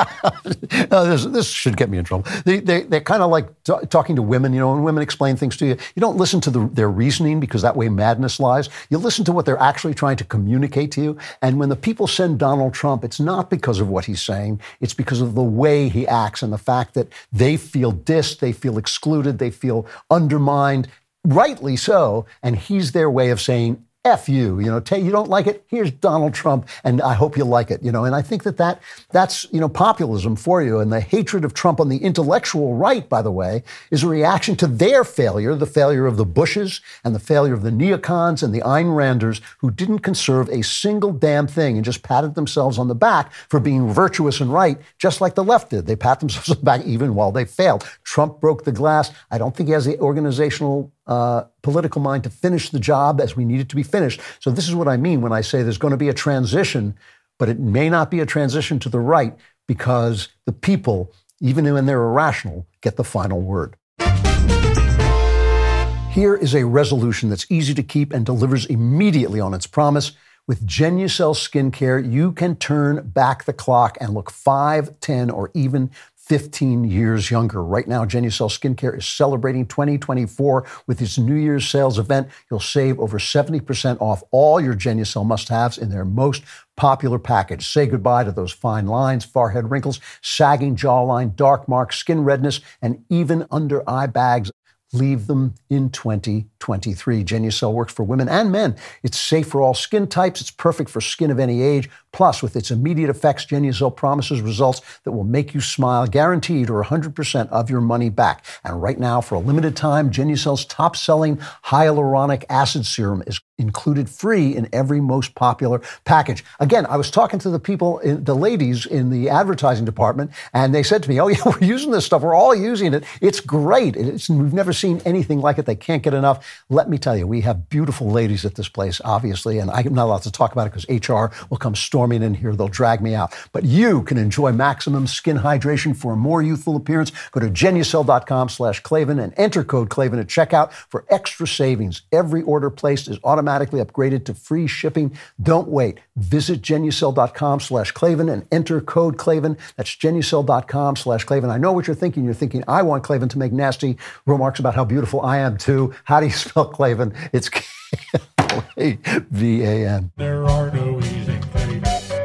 no, this, this should get me in trouble. They, they, they're kind of like t- talking to women, you know, when women explain things to you. You don't listen to the, their reasoning because that way madness lies. You listen to what they're actually trying to communicate to you. And when the people send Donald Trump, it's not because of what he's saying. It's because of the way he acts and the fact that they feel dissed, they feel excluded, they feel undermined, rightly so. And he's their way of saying, F you, you know, t- you don't like it, here's Donald Trump, and I hope you like it, you know. And I think that, that that's, you know, populism for you. And the hatred of Trump on the intellectual right, by the way, is a reaction to their failure, the failure of the Bushes and the failure of the neocons and the Ayn Randers, who didn't conserve a single damn thing and just patted themselves on the back for being virtuous and right, just like the left did. They pat themselves on the back even while they failed. Trump broke the glass. I don't think he has the organizational Uh, political mind to finish the job as we need it to be finished. So this is what I mean when I say there's going to be a transition, but it may not be a transition to the right because the people, even when they're irrational, get the final word. Here is a resolution that's easy to keep and delivers immediately on its promise. With Genucel skincare, you can turn back the clock and look five, ten, or even fifteen years younger. Right now, Genucel Skincare is celebrating twenty twenty-four with its New Year's sales event. You'll save over seventy percent off all your Genucel must-haves in their most popular package. Say goodbye to those fine lines, forehead wrinkles, sagging jawline, dark marks, skin redness, and even under-eye bags. Leave them in twenty twenty-three. Genucel works for women and men. It's safe for all skin types. It's perfect for skin of any age. Plus, with its immediate effects, Genucel promises results that will make you smile, guaranteed, or one hundred percent of your money back. And right now, for a limited time, Genucel's top-selling hyaluronic acid serum is included free in every most popular package. Again, I was talking to the people, the ladies in the advertising department, and they said to me, oh yeah, we're using this stuff. We're all using it. It's great. It's, we've never seen anything like it. They can't get enough. Let me tell you, we have beautiful ladies at this place, obviously, and I'm not allowed to talk about it because H R will come storming in here. They'll drag me out. But you can enjoy maximum skin hydration for a more youthful appearance. Go to Genucel.com slash Klavan and enter code Klavan at checkout for extra savings. Every order placed is automatically upgraded to free shipping. Don't wait. Visit Genucel.com slash Klavan and enter code Klavan. That's Genucel.com slash Klavan. I know what you're thinking. You're thinking, I want Klavan to make nasty remarks about how beautiful I am too. How do you spell Klavan? It's K L A V A N. There are no easy things.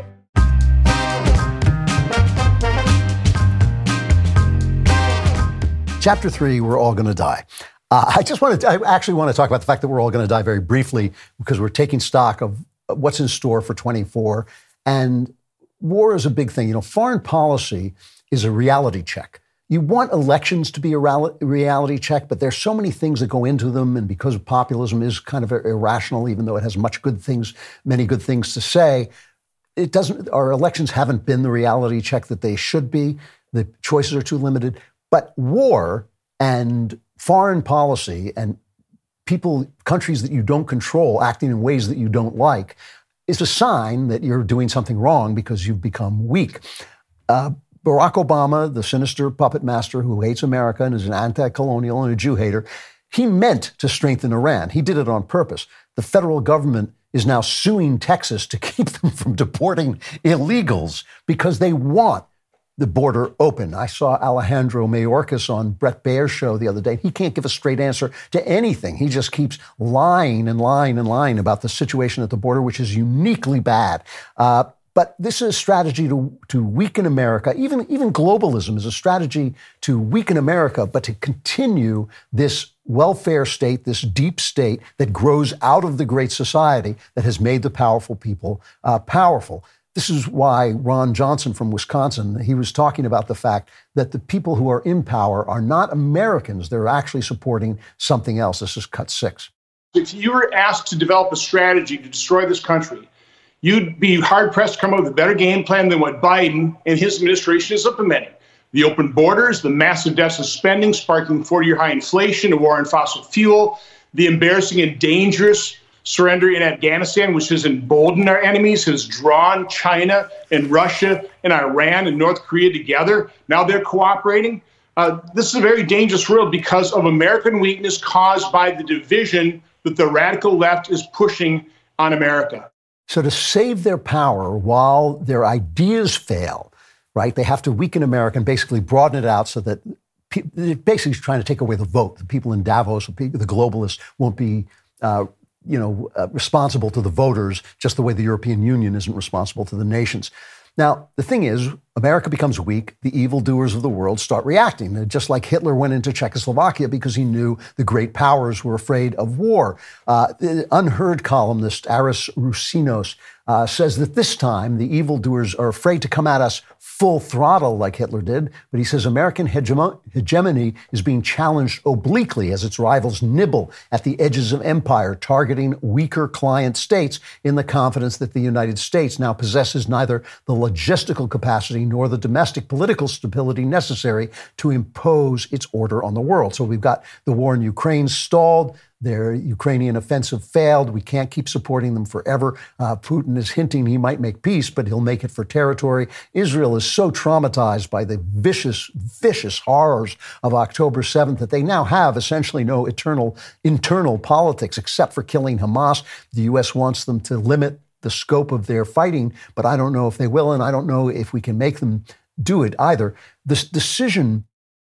Chapter three, we're all going to die. Uh, I just want to, I actually want to talk about the fact that we're all going to die very briefly because we're taking stock of what's in store for twenty-four. And war is a big thing. You know, foreign policy is a reality check. You want elections to be a reality check, but there's so many things that go into them. And because populism is kind of irrational, even though it has much good things, many good things to say, it doesn't, our elections haven't been the reality check that they should be. The choices are too limited. But war and foreign policy and people, countries that you don't control acting in ways that you don't like is a sign that you're doing something wrong because you've become weak. Uh, Barack Obama, the sinister puppet master who hates America and is an anti-colonial and a Jew hater, he meant to strengthen Iran. He did it on purpose. The federal government is now suing Texas to keep them from deporting illegals because they want the border open. I saw Alejandro Mayorkas on Brett Baer's show the other day. He can't give a straight answer to anything. He just keeps lying and lying and lying about the situation at the border, which is uniquely bad. Uh, but this is a strategy to, to weaken America. Even, even globalism is a strategy to weaken America, but to continue this welfare state, this deep state that grows out of the great society that has made the powerful people uh, powerful. This is why Ron Johnson from Wisconsin, he was talking about the fact that the people who are in power are not Americans. They're actually supporting something else. This is cut six. If you were asked to develop a strategy to destroy this country, you'd be hard-pressed to come up with a better game plan than what Biden and his administration is implementing. The open borders, the massive deficit spending, sparking forty-year high inflation, a war on fossil fuel, the embarrassing and dangerous surrender in Afghanistan, which has emboldened our enemies, has drawn China and Russia and Iran and North Korea together. Now they're cooperating. Uh, this is a very dangerous world because of American weakness caused by the division that the radical left is pushing on America. So to save their power while their ideas fail, right, they have to weaken America and basically broaden it out so that pe- they're basically trying to take away the vote. The people in Davos, the globalists, won't be uh, you know, uh, responsible to the voters, just the way the European Union isn't responsible to the nations. Now, the thing is, America becomes weak, the evildoers of the world start reacting, just like Hitler went into Czechoslovakia because he knew the great powers were afraid of war. Uh, the unheard columnist Aris Rousinos uh, says that this time the evildoers are afraid to come at us full throttle like Hitler did, but he says American hegemo- hegemony is being challenged obliquely as its rivals nibble at the edges of empire, targeting weaker client states in the confidence that the United States now possesses neither the logistical capacity nor the domestic political stability necessary to impose its order on the world. So we've got the war in Ukraine stalled. Their Ukrainian offensive failed. We can't keep supporting them forever. Uh, Putin is hinting he might make peace, but he'll make it for territory. Israel is so traumatized by the vicious, vicious horrors of October seventh that they now have essentially no eternal internal politics except for killing Hamas. The U S wants them to limit the scope of their fighting, but I don't know if they will, and I don't know if we can make them do it either. This decision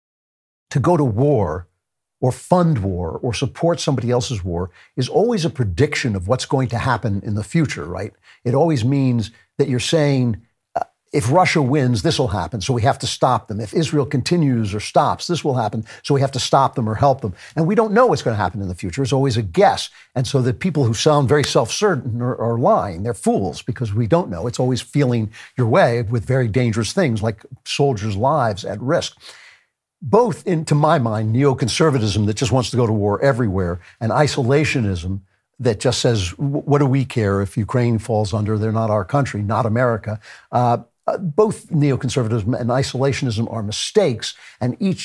to go to war or fund war or support somebody else's war is always a prediction of what's going to happen in the future, right? It always means that you're saying, uh, if Russia wins, this will happen, so we have to stop them. If Israel continues or stops, this will happen, so we have to stop them or help them. And we don't know what's going to happen in the future. It's always a guess. And so the people who sound very self-certain are, are lying. They're fools because we don't know. It's always feeling your way with very dangerous things like soldiers' lives at risk. Both, in, to my mind, neoconservatism that just wants to go to war everywhere and isolationism that just says, what do we care if Ukraine falls under? They're not our country, not America. Uh, both neoconservatism and isolationism are mistakes, and each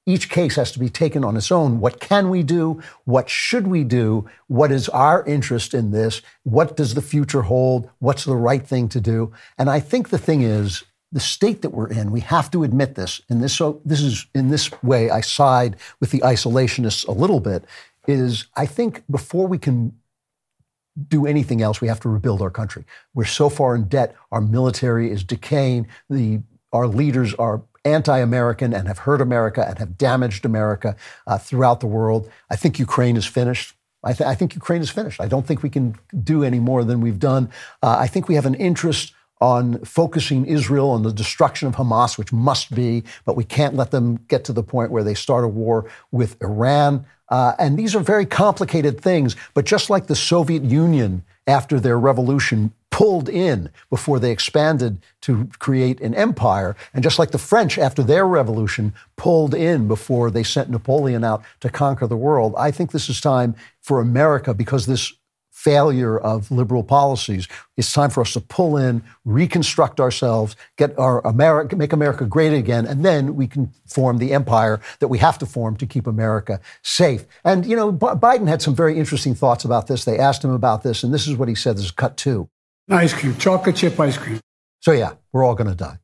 each case has to be taken on its own. What can we do? What should we do? What is our interest in this? What does the future hold? What's the right thing to do? And I think the thing is, the state that we're in, we have to admit this, and this, so this is, in this way, I side with the isolationists a little bit, is I think before we can do anything else, we have to rebuild our country. We're so far in debt. Our military is decaying. The, our leaders are anti-American and have hurt America and have damaged America uh, throughout the world. I think Ukraine is finished. I, th- I think Ukraine is finished. I don't think we can do any more than we've done. Uh, I think we have an interest on focusing Israel on the destruction of Hamas, which must be, but we can't let them get to the point where they start a war with Iran. Uh, and these are very complicated things. But just like the Soviet Union, after their revolution, pulled in before they expanded to create an empire, and just like the French, after their revolution, pulled in before they sent Napoleon out to conquer the world, I think this is time for America, because this failure of liberal policies, it's time for us to pull in, reconstruct ourselves, get our America, make America great again, and then we can form the empire that we have to form to keep America safe. And, you know, B- Biden had some very interesting thoughts about this. They asked him about this, and this is what he said. This is cut two. Ice cream, chocolate chip ice cream. So, yeah, we're all going to die.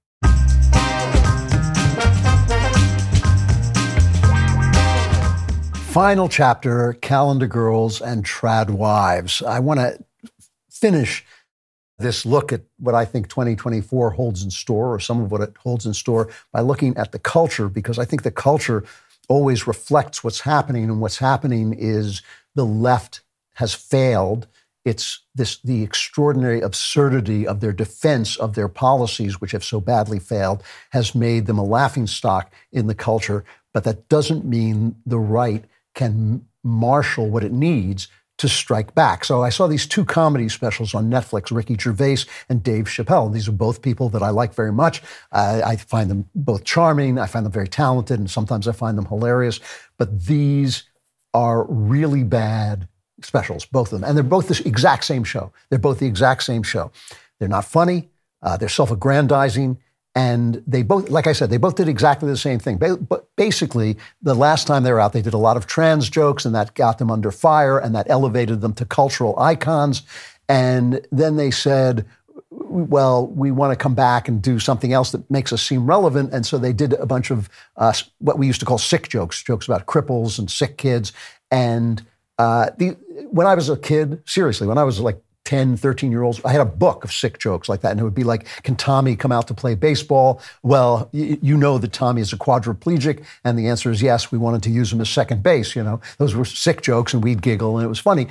Final chapter, Calendar Girls and Trad Wives. I want to finish this look at what I think twenty twenty-four holds in store, or some of what it holds in store, by looking at the culture, because I think the culture always reflects what's happening, and what's happening is the left has failed. It's this the extraordinary absurdity of their defense of their policies, which have so badly failed, has made them a laughingstock in the culture. But that doesn't mean the right can marshal what it needs to strike back. So I saw these two comedy specials on Netflix, Ricky Gervais and Dave Chappelle. These are both people that I like very much. Uh, I find them both charming. I find them very talented, and sometimes I find them hilarious. But these are really bad specials, both of them. And they're both the exact same show. They're both the exact same show. They're not funny. Uh, they're self-aggrandizing. And they both, like I said, they both did exactly the same thing. But basically, the last time they were out, they did a lot of trans jokes, and that got them under fire, and that elevated them to cultural icons. And then they said, well, we want to come back and do something else that makes us seem relevant. And so they did a bunch of uh, what we used to call sick jokes, jokes about cripples and sick kids. And uh, the, when I was a kid, seriously, when I was like ten, thirteen-year-olds, I had a book of sick jokes like that. And it would be like, can Tommy come out to play baseball? Well, y- you know that Tommy is a quadriplegic. And the answer is yes, we wanted to use him as second base. You know, those were sick jokes, and we'd giggle, and it was funny.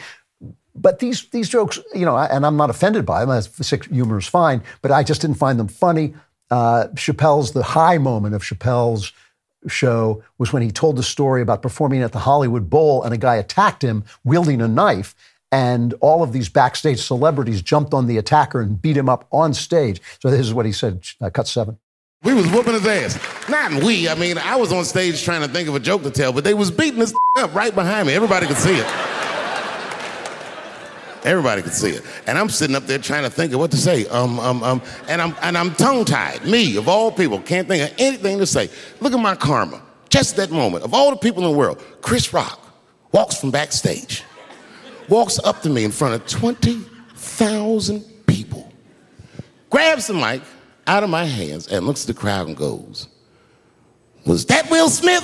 But these these jokes, you know, and I'm not offended by them. Sick humor is fine, but I just didn't find them funny. Uh, Chappelle's, the high moment of Chappelle's show was when he told the story about performing at the Hollywood Bowl, and a guy attacked him wielding a knife. And all of these backstage celebrities jumped on the attacker and beat him up on stage. So this is what he said, uh, cut seven. We was whooping his ass. Not we, I mean, I was on stage trying to think of a joke to tell, but they was beating his up right behind me. Everybody could see it. Everybody could see it. And I'm sitting up there trying to think of what to say. Um, um, um, and I'm and I'm tongue-tied. Me, of all people, can't think of anything to say. Look at my karma. Just that moment. Of all the people in the world, Chris Rock walks from backstage. Walks up to me in front of twenty thousand people, grabs the mic out of my hands, and looks at the crowd and goes, "Was that Will Smith?"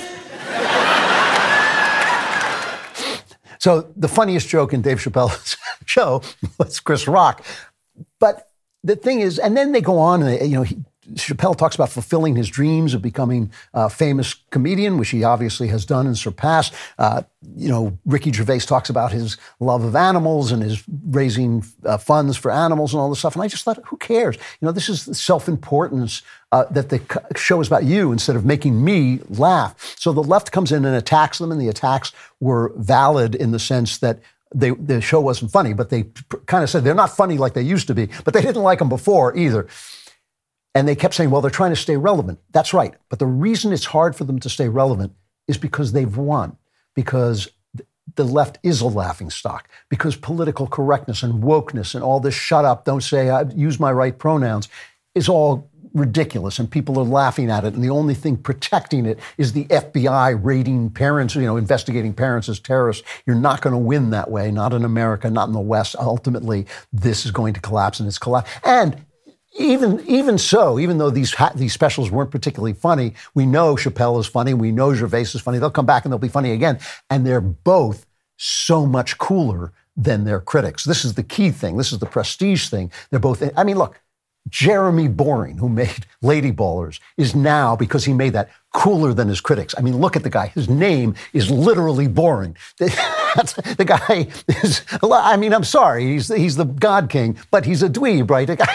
So the funniest joke in Dave Chappelle's show was Chris Rock. But the thing is, and then they go on, and they, you know, he, Chappelle talks about fulfilling his dreams of becoming a famous comedian, which he obviously has done and surpassed. Uh, you know, Ricky Gervais talks about his love of animals and his raising uh, funds for animals and all this stuff. And I just thought, who cares? You know, this is the self-importance uh, that the show is about you instead of making me laugh. So the left comes in and attacks them, and the attacks were valid in the sense that they, the show wasn't funny, but they kind of said they're not funny like they used to be, but they didn't like them before either. And they kept saying, well, they're trying to stay relevant. That's right. But the reason it's hard for them to stay relevant is because they've won, because the left is a laughingstock, because political correctness and wokeness and all this shut up, don't say, I use my right pronouns, is all ridiculous, and people are laughing at it, and the only thing protecting it is the F B I raiding parents, you know, investigating parents as terrorists. You're not going to win that way, not in America, not in the West. Ultimately, this is going to collapse, and it's collapsed. And even even so, even though these ha- these specials weren't particularly funny, we know Chappelle is funny, we know Gervais is funny. They'll come back and they'll be funny again, and they're both so much cooler than their critics. This is the key thing. This is the prestige thing. They're both, I mean, look, Jeremy Boring, who made Lady Ballers, is now, because he made that, cooler than his critics. I mean, look at the guy. His name is literally boring. That's, the guy is, I mean, I'm sorry, he's, he's the God King, but he's a dweeb, right? The guy,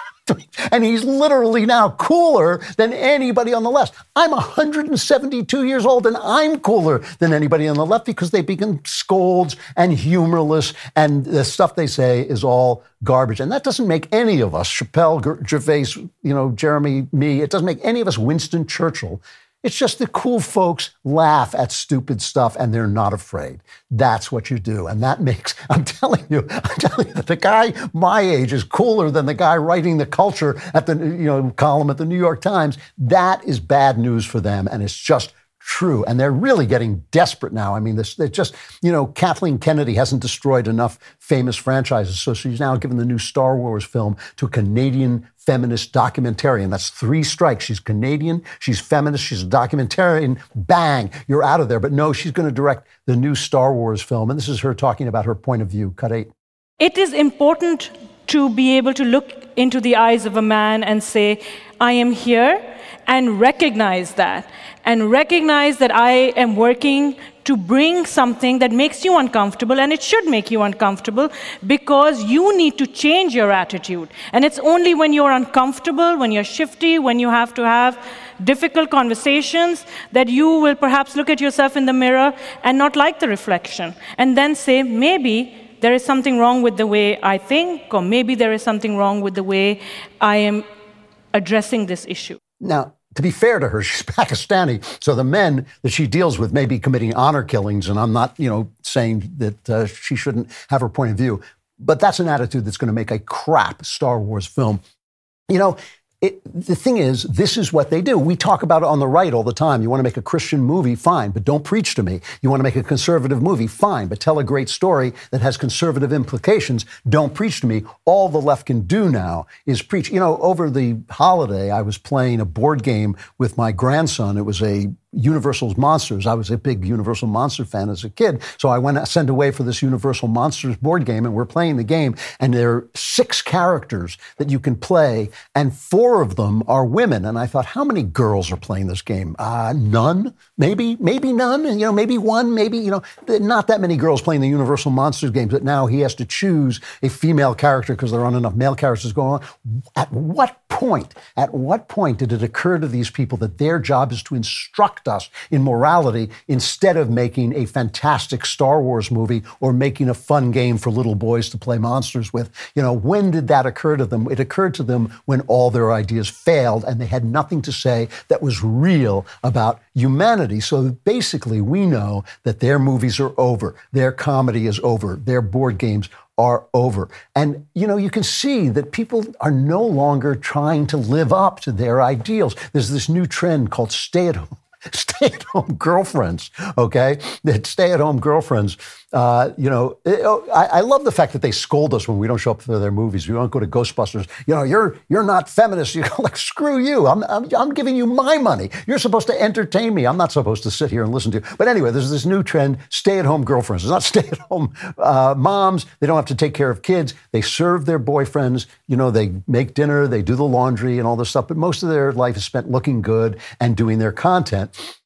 and he's literally now cooler than anybody on the left. I'm one hundred seventy-two years old, and I'm cooler than anybody on the left because they become scolds and humorless, and the stuff they say is all garbage. And that doesn't make any of us, Chappelle, Gervais, you know, Jeremy, me, it doesn't make any of us Winston Churchill. It's just that cool folks laugh at stupid stuff and they're not afraid. That's what you do. And that makes, I'm telling you, I'm telling you that the guy my age is cooler than the guy writing the culture at the, you know, column at the New York Times. That is bad news for them. And it's just true. And they're really getting desperate now. I mean, this, they're just, you know, Kathleen Kennedy hasn't destroyed enough famous franchises. So she's now given the new Star Wars film to a Canadian feminist documentarian. That's three strikes. She's Canadian, she's feminist, she's a documentarian. Bang, you're out of there. But no, she's going to direct the new Star Wars film. And this is her talking about her point of view. Cut eight. It is important to be able to look into the eyes of a man and say, I am here, and recognize that. And recognize that I am working to bring something that makes you uncomfortable, and it should make you uncomfortable because you need to change your attitude. And it's only when you're uncomfortable, when you're shifty, when you have to have difficult conversations that you will perhaps look at yourself in the mirror and not like the reflection. And then say, maybe there is something wrong with the way I think, or maybe there is something wrong with the way I am addressing this issue. Now, to be fair to her, she's Pakistani, so the men that she deals with may be committing honor killings, and I'm not, you know, saying that uh, she shouldn't have her point of view, but that's an attitude that's going to make a crap Star Wars film. You know, it, the thing is, this is what they do. We talk about it on the right all the time. You want to make a Christian movie, fine, but don't preach to me. You want to make a conservative movie, fine, but tell a great story that has conservative implications. Don't preach to me. All the left can do now is preach. You know, over the holiday, I was playing a board game with my grandson. It was a Universal's Monsters. I was a big Universal Monster fan as a kid. So I went sent away for this Universal Monsters board game, and we're playing the game, and there are six characters that you can play, and four of them are women. And I thought, how many girls are playing this game? Uh, none? Maybe, maybe none? You know, maybe one, maybe, you know, not that many girls playing the Universal Monsters games, but now he has to choose a female character because there aren't enough male characters going on. At what point, at what point did it occur to these people that their job is to instruct us in morality instead of making a fantastic Star Wars movie or making a fun game for little boys to play monsters with? You know, when did that occur to them? It occurred to them when all their ideas failed and they had nothing to say that was real about humanity. So basically, we know that their movies are over. Their comedy is over. Their board games are over. And, you know, you can see that people are no longer trying to live up to their ideals. There's this new trend called stay-at-home. Stay-at-home girlfriends, okay? That stay-at-home girlfriends, uh, you know, it, oh, I, I love the fact that they scold us when we don't show up for their movies. We don't go to Ghostbusters. You know, you're you're not feminist. You're like, screw you. I'm, I'm I'm giving you my money. You're supposed to entertain me. I'm not supposed to sit here and listen to you. But anyway, there's this new trend, stay-at-home girlfriends. It's not stay-at-home uh, moms. They don't have to take care of kids. They serve their boyfriends. You know, they make dinner, they do the laundry and all this stuff. But most of their life is spent looking good and doing their content.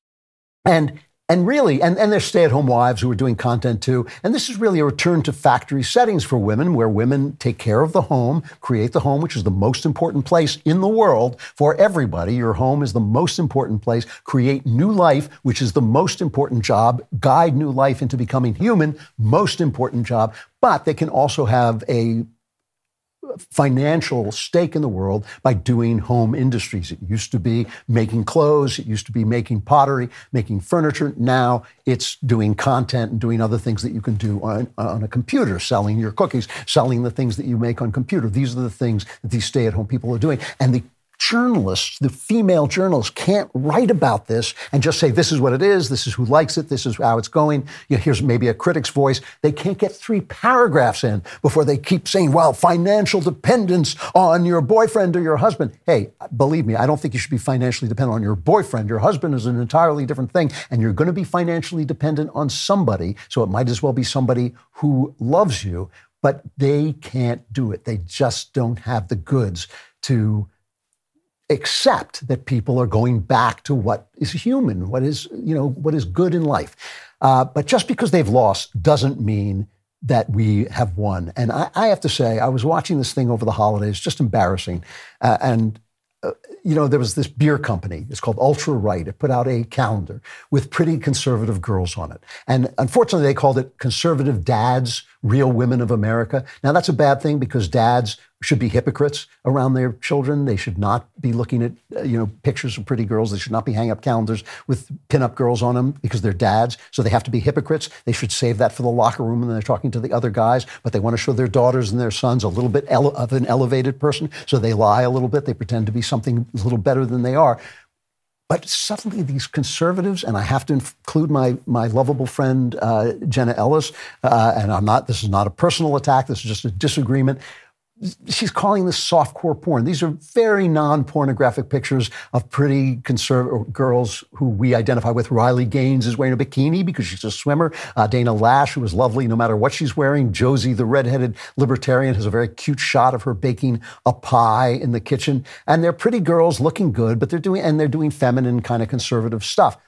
And and really, and, and there's stay-at-home wives who are doing content too. And this is really a return to factory settings for women, where women take care of the home, create the home, which is the most important place in the world for everybody. Your home is the most important place. Create new life, which is the most important job. Guide new life into becoming human, most important job. But they can also have a financial stake in the world by doing home industries. It used to be making clothes. It used to be making pottery, making furniture. Now it's doing content and doing other things that you can do on, on a computer, selling your cookies, selling the things that you make on computer. These are the things that these stay-at-home people are doing. And the journalists, the female journalists, can't write about this and just say, this is what it is, this is who likes it, this is how it's going, you know, here's maybe a critic's voice. They can't get three paragraphs in before they keep saying, well, financial dependence on your boyfriend or your husband. Hey, believe me, I don't think you should be financially dependent on your boyfriend. Your husband is an entirely different thing, and you're going to be financially dependent on somebody, so it might as well be somebody who loves you, but they can't do it. They just don't have the goods to accept that people are going back to what is human, what is, you know, what is good in life. Uh, but just because they've lost doesn't mean that we have won. And I, I have to say, I was watching this thing over the holidays, just embarrassing. Uh, and, uh, you know, there was this beer company. It's called Ultra Right. It put out a calendar with pretty conservative girls on it. And unfortunately, they called it Conservative Dads, Real Women of America. Now, that's a bad thing because dads should be hypocrites around their children. They should not be looking at, uh, you know, pictures of pretty girls. They should not be hanging up calendars with pinup girls on them because they're dads. So they have to be hypocrites. They should save that for the locker room when they're talking to the other guys. But they want to show their daughters and their sons a little bit ele- of an elevated person. So they lie a little bit. They pretend to be something a little better than they are. But suddenly these conservatives, and I have to include my my lovable friend uh, Jenna Ellis, uh, and I'm not. This is not a personal attack. This is just a disagreement. She's calling this softcore porn. These are very non-pornographic pictures of pretty conservative girls who we identify with. Riley Gaines is wearing a bikini because she's a swimmer. Uh, Dana Lash, who is lovely no matter what she's wearing. Josie, the redheaded libertarian, has a very cute shot of her baking a pie in the kitchen. And they're pretty girls looking good, but they're doing, and they're doing feminine kind of conservative stuff.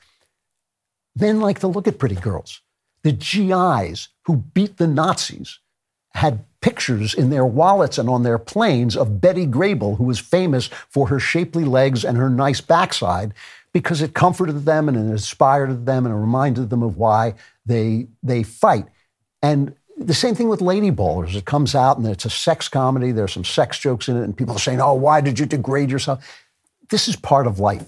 Men like to look at pretty girls. The G Is who beat the Nazis had pictures in their wallets and on their planes of Betty Grable, who was famous for her shapely legs and her nice backside, because it comforted them and it inspired them and it reminded them of why they they fight. And the same thing with Lady Ballers. It comes out and it's a sex comedy. There's some sex jokes in it, and people are saying, oh, why did you degrade yourself? This is part of life.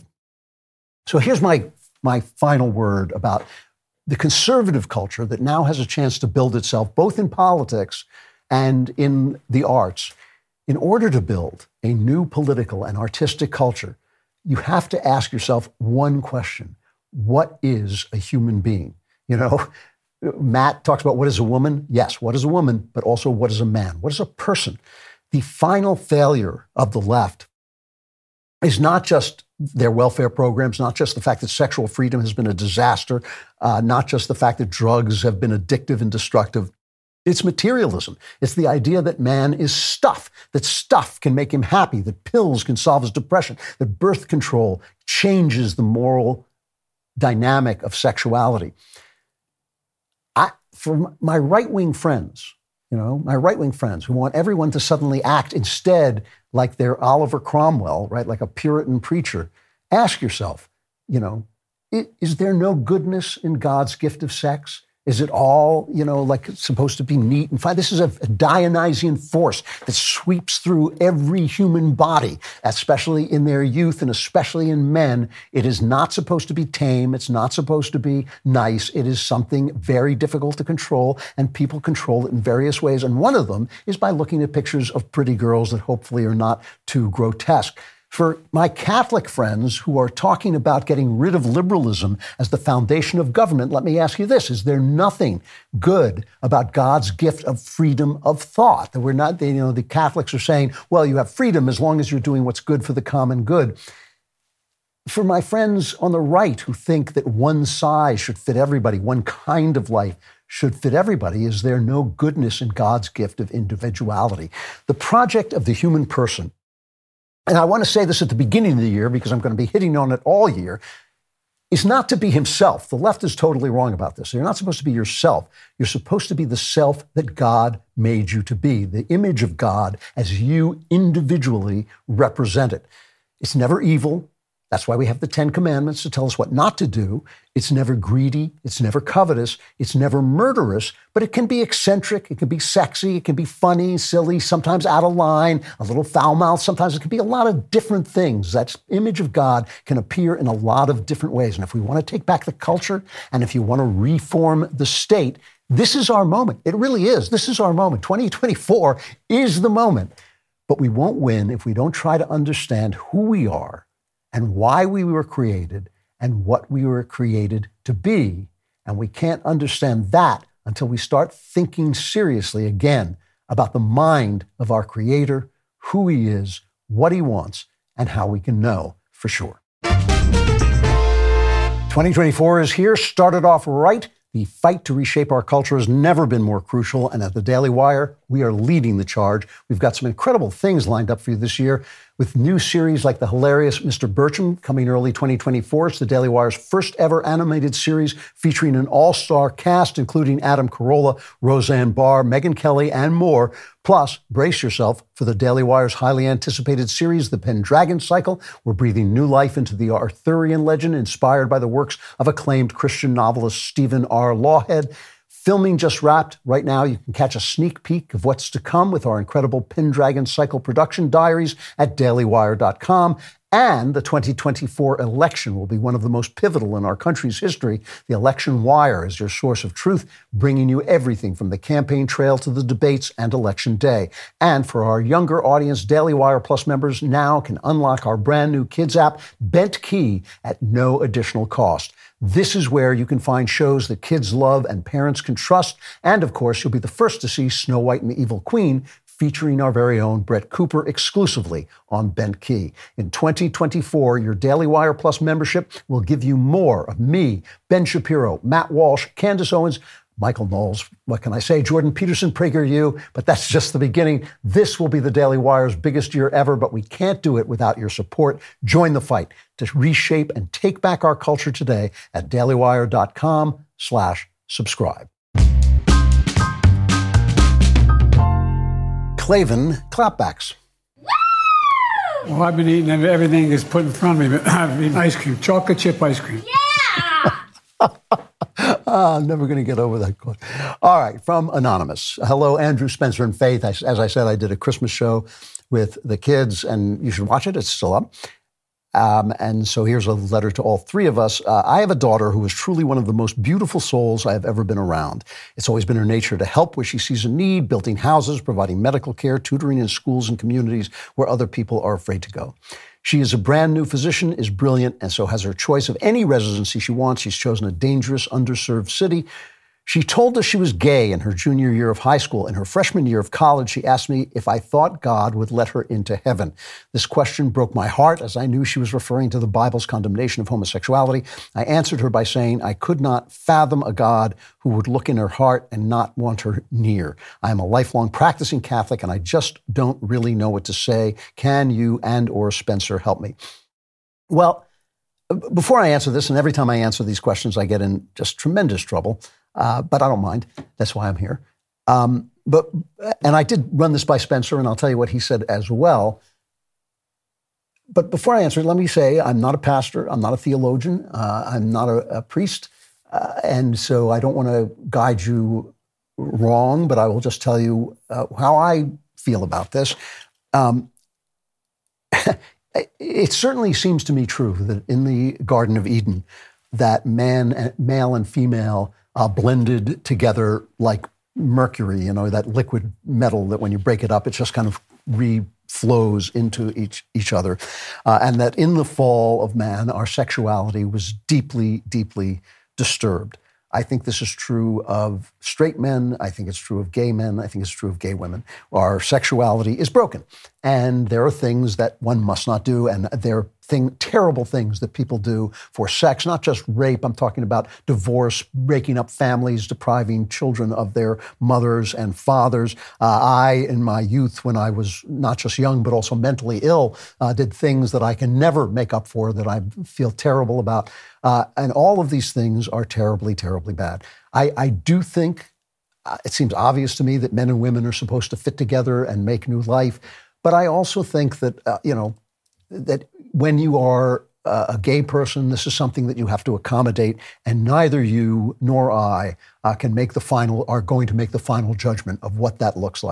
So here's my, my final word about the conservative culture that now has a chance to build itself, both in politics and in the arts. In order to build a new political and artistic culture, you have to ask yourself one question. What is a human being? You know, Matt talks about what is a woman? Yes, what is a woman, but also what is a man? What is a person? The final failure of the left is not just their welfare programs, not just the fact that sexual freedom has been a disaster, uh, not just the fact that drugs have been addictive and destructive. It's materialism. It's the idea that man is stuff, that stuff can make him happy, that pills can solve his depression, that birth control changes the moral dynamic of sexuality. I, for my right-wing friends, you know, my right-wing friends who want everyone to suddenly act instead like they're Oliver Cromwell, right, like a Puritan preacher, ask yourself, you know, is there no goodness in God's gift of sex? Is it all, you know, like it's supposed to be neat and fine? This is a, a Dionysian force that sweeps through every human body, especially in their youth and especially in men. It is not supposed to be tame. It's not supposed to be nice. It is something very difficult to control, and people control it in various ways. And one of them is by looking at pictures of pretty girls that hopefully are not too grotesque. For my Catholic friends who are talking about getting rid of liberalism as the foundation of government, let me ask you this. Is there nothing good about God's gift of freedom of thought? That we're not, you know, the Catholics are saying, well, you have freedom as long as you're doing what's good for the common good. For my friends on the right who think that one size should fit everybody, one kind of life should fit everybody, is there no goodness in God's gift of individuality? The project of the human person, and I want to say this at the beginning of the year because I'm going to be hitting on it all year, is not to be himself. The left is totally wrong about this. You're not supposed to be yourself. You're supposed to be the self that God made you to be, the image of God as you individually represent it. It's never evil. That's why we have the Ten Commandments to tell us what not to do. It's never greedy. It's never covetous. It's never murderous, but it can be eccentric. It can be sexy. It can be funny, silly, sometimes out of line, a little foul-mouthed. Sometimes it can be a lot of different things. That image of God can appear in a lot of different ways. And if we want to take back the culture, and if you want to reform the state, this is our moment. It really is. This is our moment. twenty twenty-four is the moment. But we won't win if we don't try to understand who we are and why we were created and what we were created to be. And we can't understand that until we start thinking seriously again about the mind of our Creator, who He is, what He wants, and how we can know for sure. twenty twenty-four is here, started off right. The fight to reshape our culture has never been more crucial, and at the Daily Wire, we are leading the charge. We've got some incredible things lined up for you this year, with new series like the hilarious Mister Bertram coming early twenty twenty-four. It's the Daily Wire's first ever animated series featuring an all-star cast, including Adam Carolla, Roseanne Barr, Megyn Kelly, and more. Plus, brace yourself for the Daily Wire's highly anticipated series, The Pendragon Cycle. We're breathing new life into the Arthurian legend inspired by the works of acclaimed Christian novelist Stephen R. Lawhead. Filming just wrapped. Right now, you can catch a sneak peek of what's to come with our incredible Pendragon Cycle production diaries at daily wire dot com. And the twenty twenty-four election will be one of the most pivotal in our country's history. The Election Wire is your source of truth, bringing you everything from the campaign trail to the debates and election day. And for our younger audience, Daily Wire Plus members now can unlock our brand new kids app, Bent Key, at no additional cost. This is where you can find shows that kids love and parents can trust. And of course, you'll be the first to see Snow White and the Evil Queen, featuring our very own Brett Cooper exclusively on Bent Key. In twenty twenty-four, your Daily Wire Plus membership will give you more of me, Ben Shapiro, Matt Walsh, Candace Owens, Michael Knowles, what can I say, Jordan Peterson, PragerU, but that's just the beginning. This will be the Daily Wire's biggest year ever, but we can't do it without your support. Join the fight to reshape and take back our culture today at daily wire dot com slash subscribe. Klavan clapbacks. Well, I've been eating everything that's put in front of me. I've eaten ice cream, chocolate chip ice cream. Yeah! ah, I'm never going to get over that quote. All right, from Anonymous. Hello, Andrew, Spencer, and Faith. I, as I said, I did a Christmas show with the kids, and you should watch it. It's still up. Um, and so here's a letter to all three of us. Uh, I have a daughter who is truly one of the most beautiful souls I have ever been around. It's always been her nature to help where she sees a need, building houses, providing medical care, tutoring in schools and communities where other people are afraid to go. She is a brand new physician, is brilliant, and so has her choice of any residency she wants. She's chosen a dangerous, underserved city. She told us she was gay in her junior year of high school. In her freshman year of college, she asked me if I thought God would let her into heaven. This question broke my heart, as I knew she was referring to the Bible's condemnation of homosexuality. I answered her by saying I could not fathom a God who would look in her heart and not want her near. I am a lifelong practicing Catholic, and I just don't really know what to say. Can you and or Spencer help me? Well, before I answer this, and every time I answer these questions, I get in just tremendous trouble. Uh, but I don't mind. That's why I'm here. Um, but and I did run this by Spencer, and I'll tell you what he said as well. But before I answer it, let me say I'm not a pastor. I'm not a theologian. Uh, I'm not a, a priest. Uh, and so I don't want to guide you wrong, but I will just tell you uh, how I feel about this. Um, it certainly seems to me true that in the Garden of Eden, that man, male and female Uh, blended together like mercury, you know, that liquid metal that when you break it up, it just kind of reflows into each each other. Uh, and that in the fall of man, our sexuality was deeply, deeply disturbed. I think this is true of straight men. I think it's true of gay men. I think it's true of gay women. Our sexuality is broken. And there are things that one must not do. And there are thing, terrible things that people do for sex, not just rape. I'm talking about divorce, breaking up families, depriving children of their mothers and fathers. Uh, I, in my youth, when I was not just young, but also mentally ill, uh, did things that I can never make up for, that I feel terrible about. Uh, and all of these things are terribly, terribly bad. I, I do think, uh, it seems obvious to me that men and women are supposed to fit together and make new life. But I also think that, uh, you know, that when you are uh, a gay person, this is something that you have to accommodate, and neither you nor I uh, can make the final, are going to make the final judgment of what that looks like.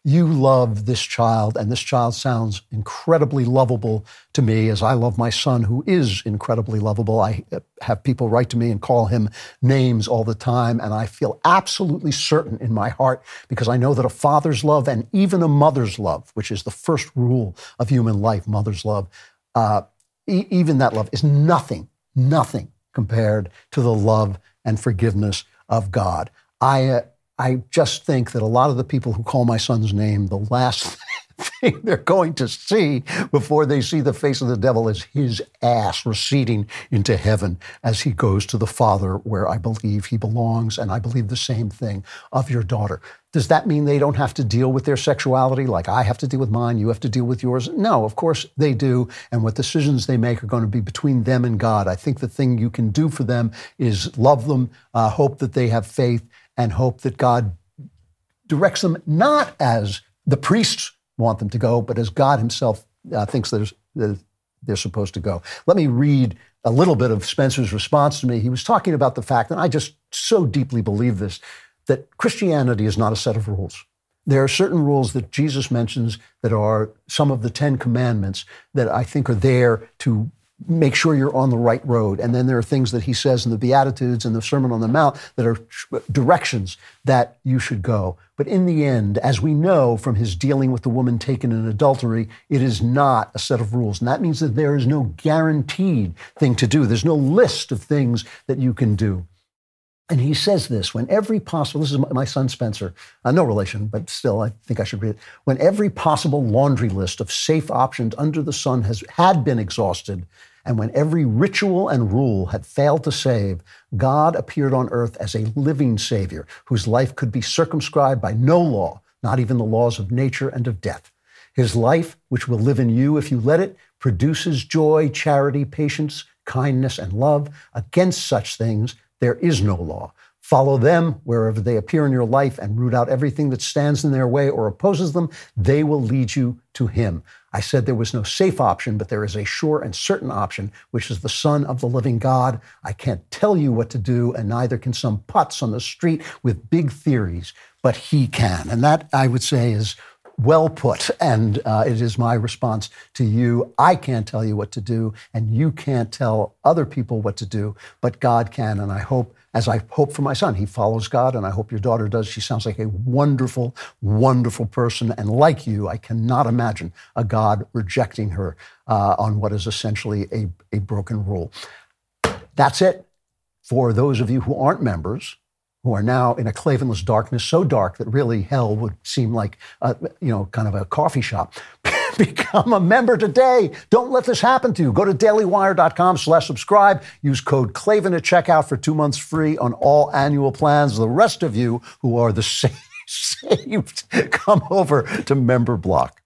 you love this child, and this child sounds incredibly lovable to me, as I love my son, who is incredibly lovable. I have people write to me and call him names all the time, and I feel absolutely certain in my heart, because I know that a father's love and even a mother's love, which is the first rule of human life, mother's love, uh, e- even that love is nothing, nothing compared to the love and forgiveness of God. I uh, I just think that a lot of the people who call my son's name, the last thing they're going to see before they see the face of the devil is his ass receding into heaven as he goes to the Father, where I believe he belongs, and I believe the same thing of your daughter. Does that mean they don't have to deal with their sexuality like I have to deal with mine, you have to deal with yours? No, of course they do, and what decisions they make are going to be between them and God. I think the thing you can do for them is love them, uh, hope that they have faith, and hope that God directs them not as the priests want them to go, but as God himself uh, thinks that they're, they're supposed to go. Let me read a little bit of Spencer's response to me. He was talking about the fact, and I just so deeply believe this, that Christianity is not a set of rules. There are certain rules that Jesus mentions that are some of the Ten Commandments that I think are there to make sure you're on the right road. And then there are things that he says in the Beatitudes and the Sermon on the Mount that are directions that you should go. But in the end, as we know from his dealing with the woman taken in adultery, it is not a set of rules. And that means that there is no guaranteed thing to do. There's no list of things that you can do. And he says this, when every possible, this is my son Spencer, uh, no relation, but still, I think I should read it. When every possible laundry list of safe options under the sun has had been exhausted, and when every ritual and rule had failed to save, God appeared on earth as a living Savior whose life could be circumscribed by no law, not even the laws of nature and of death. His life, which will live in you if you let it, produces joy, charity, patience, kindness, and love. Against such things, there is no law. Follow them wherever they appear in your life and root out everything that stands in their way or opposes them. They will lead you to him. I said there was no safe option, but there is a sure and certain option, which is the Son of the living God. I can't tell you what to do, and neither can some putz on the street with big theories, but he can. And that, I would say, is well put, and uh, it is my response to you. I can't tell you what to do, and you can't tell other people what to do, but God can, and I hope, as I hope for my son, he follows God, and I hope your daughter does. She sounds like a wonderful, wonderful person, and like you, I cannot imagine a God rejecting her uh, on what is essentially a, a broken rule. That's it. For those of you who aren't members, who are now in a Klavanless darkness, so dark that really hell would seem like, a, you know, kind of a coffee shop. Become a member today. Don't let this happen to you. Go to dailywire.com slash subscribe. Use code Klavan at checkout for two months free on all annual plans. The rest of you who are the saved, come over to Member Block.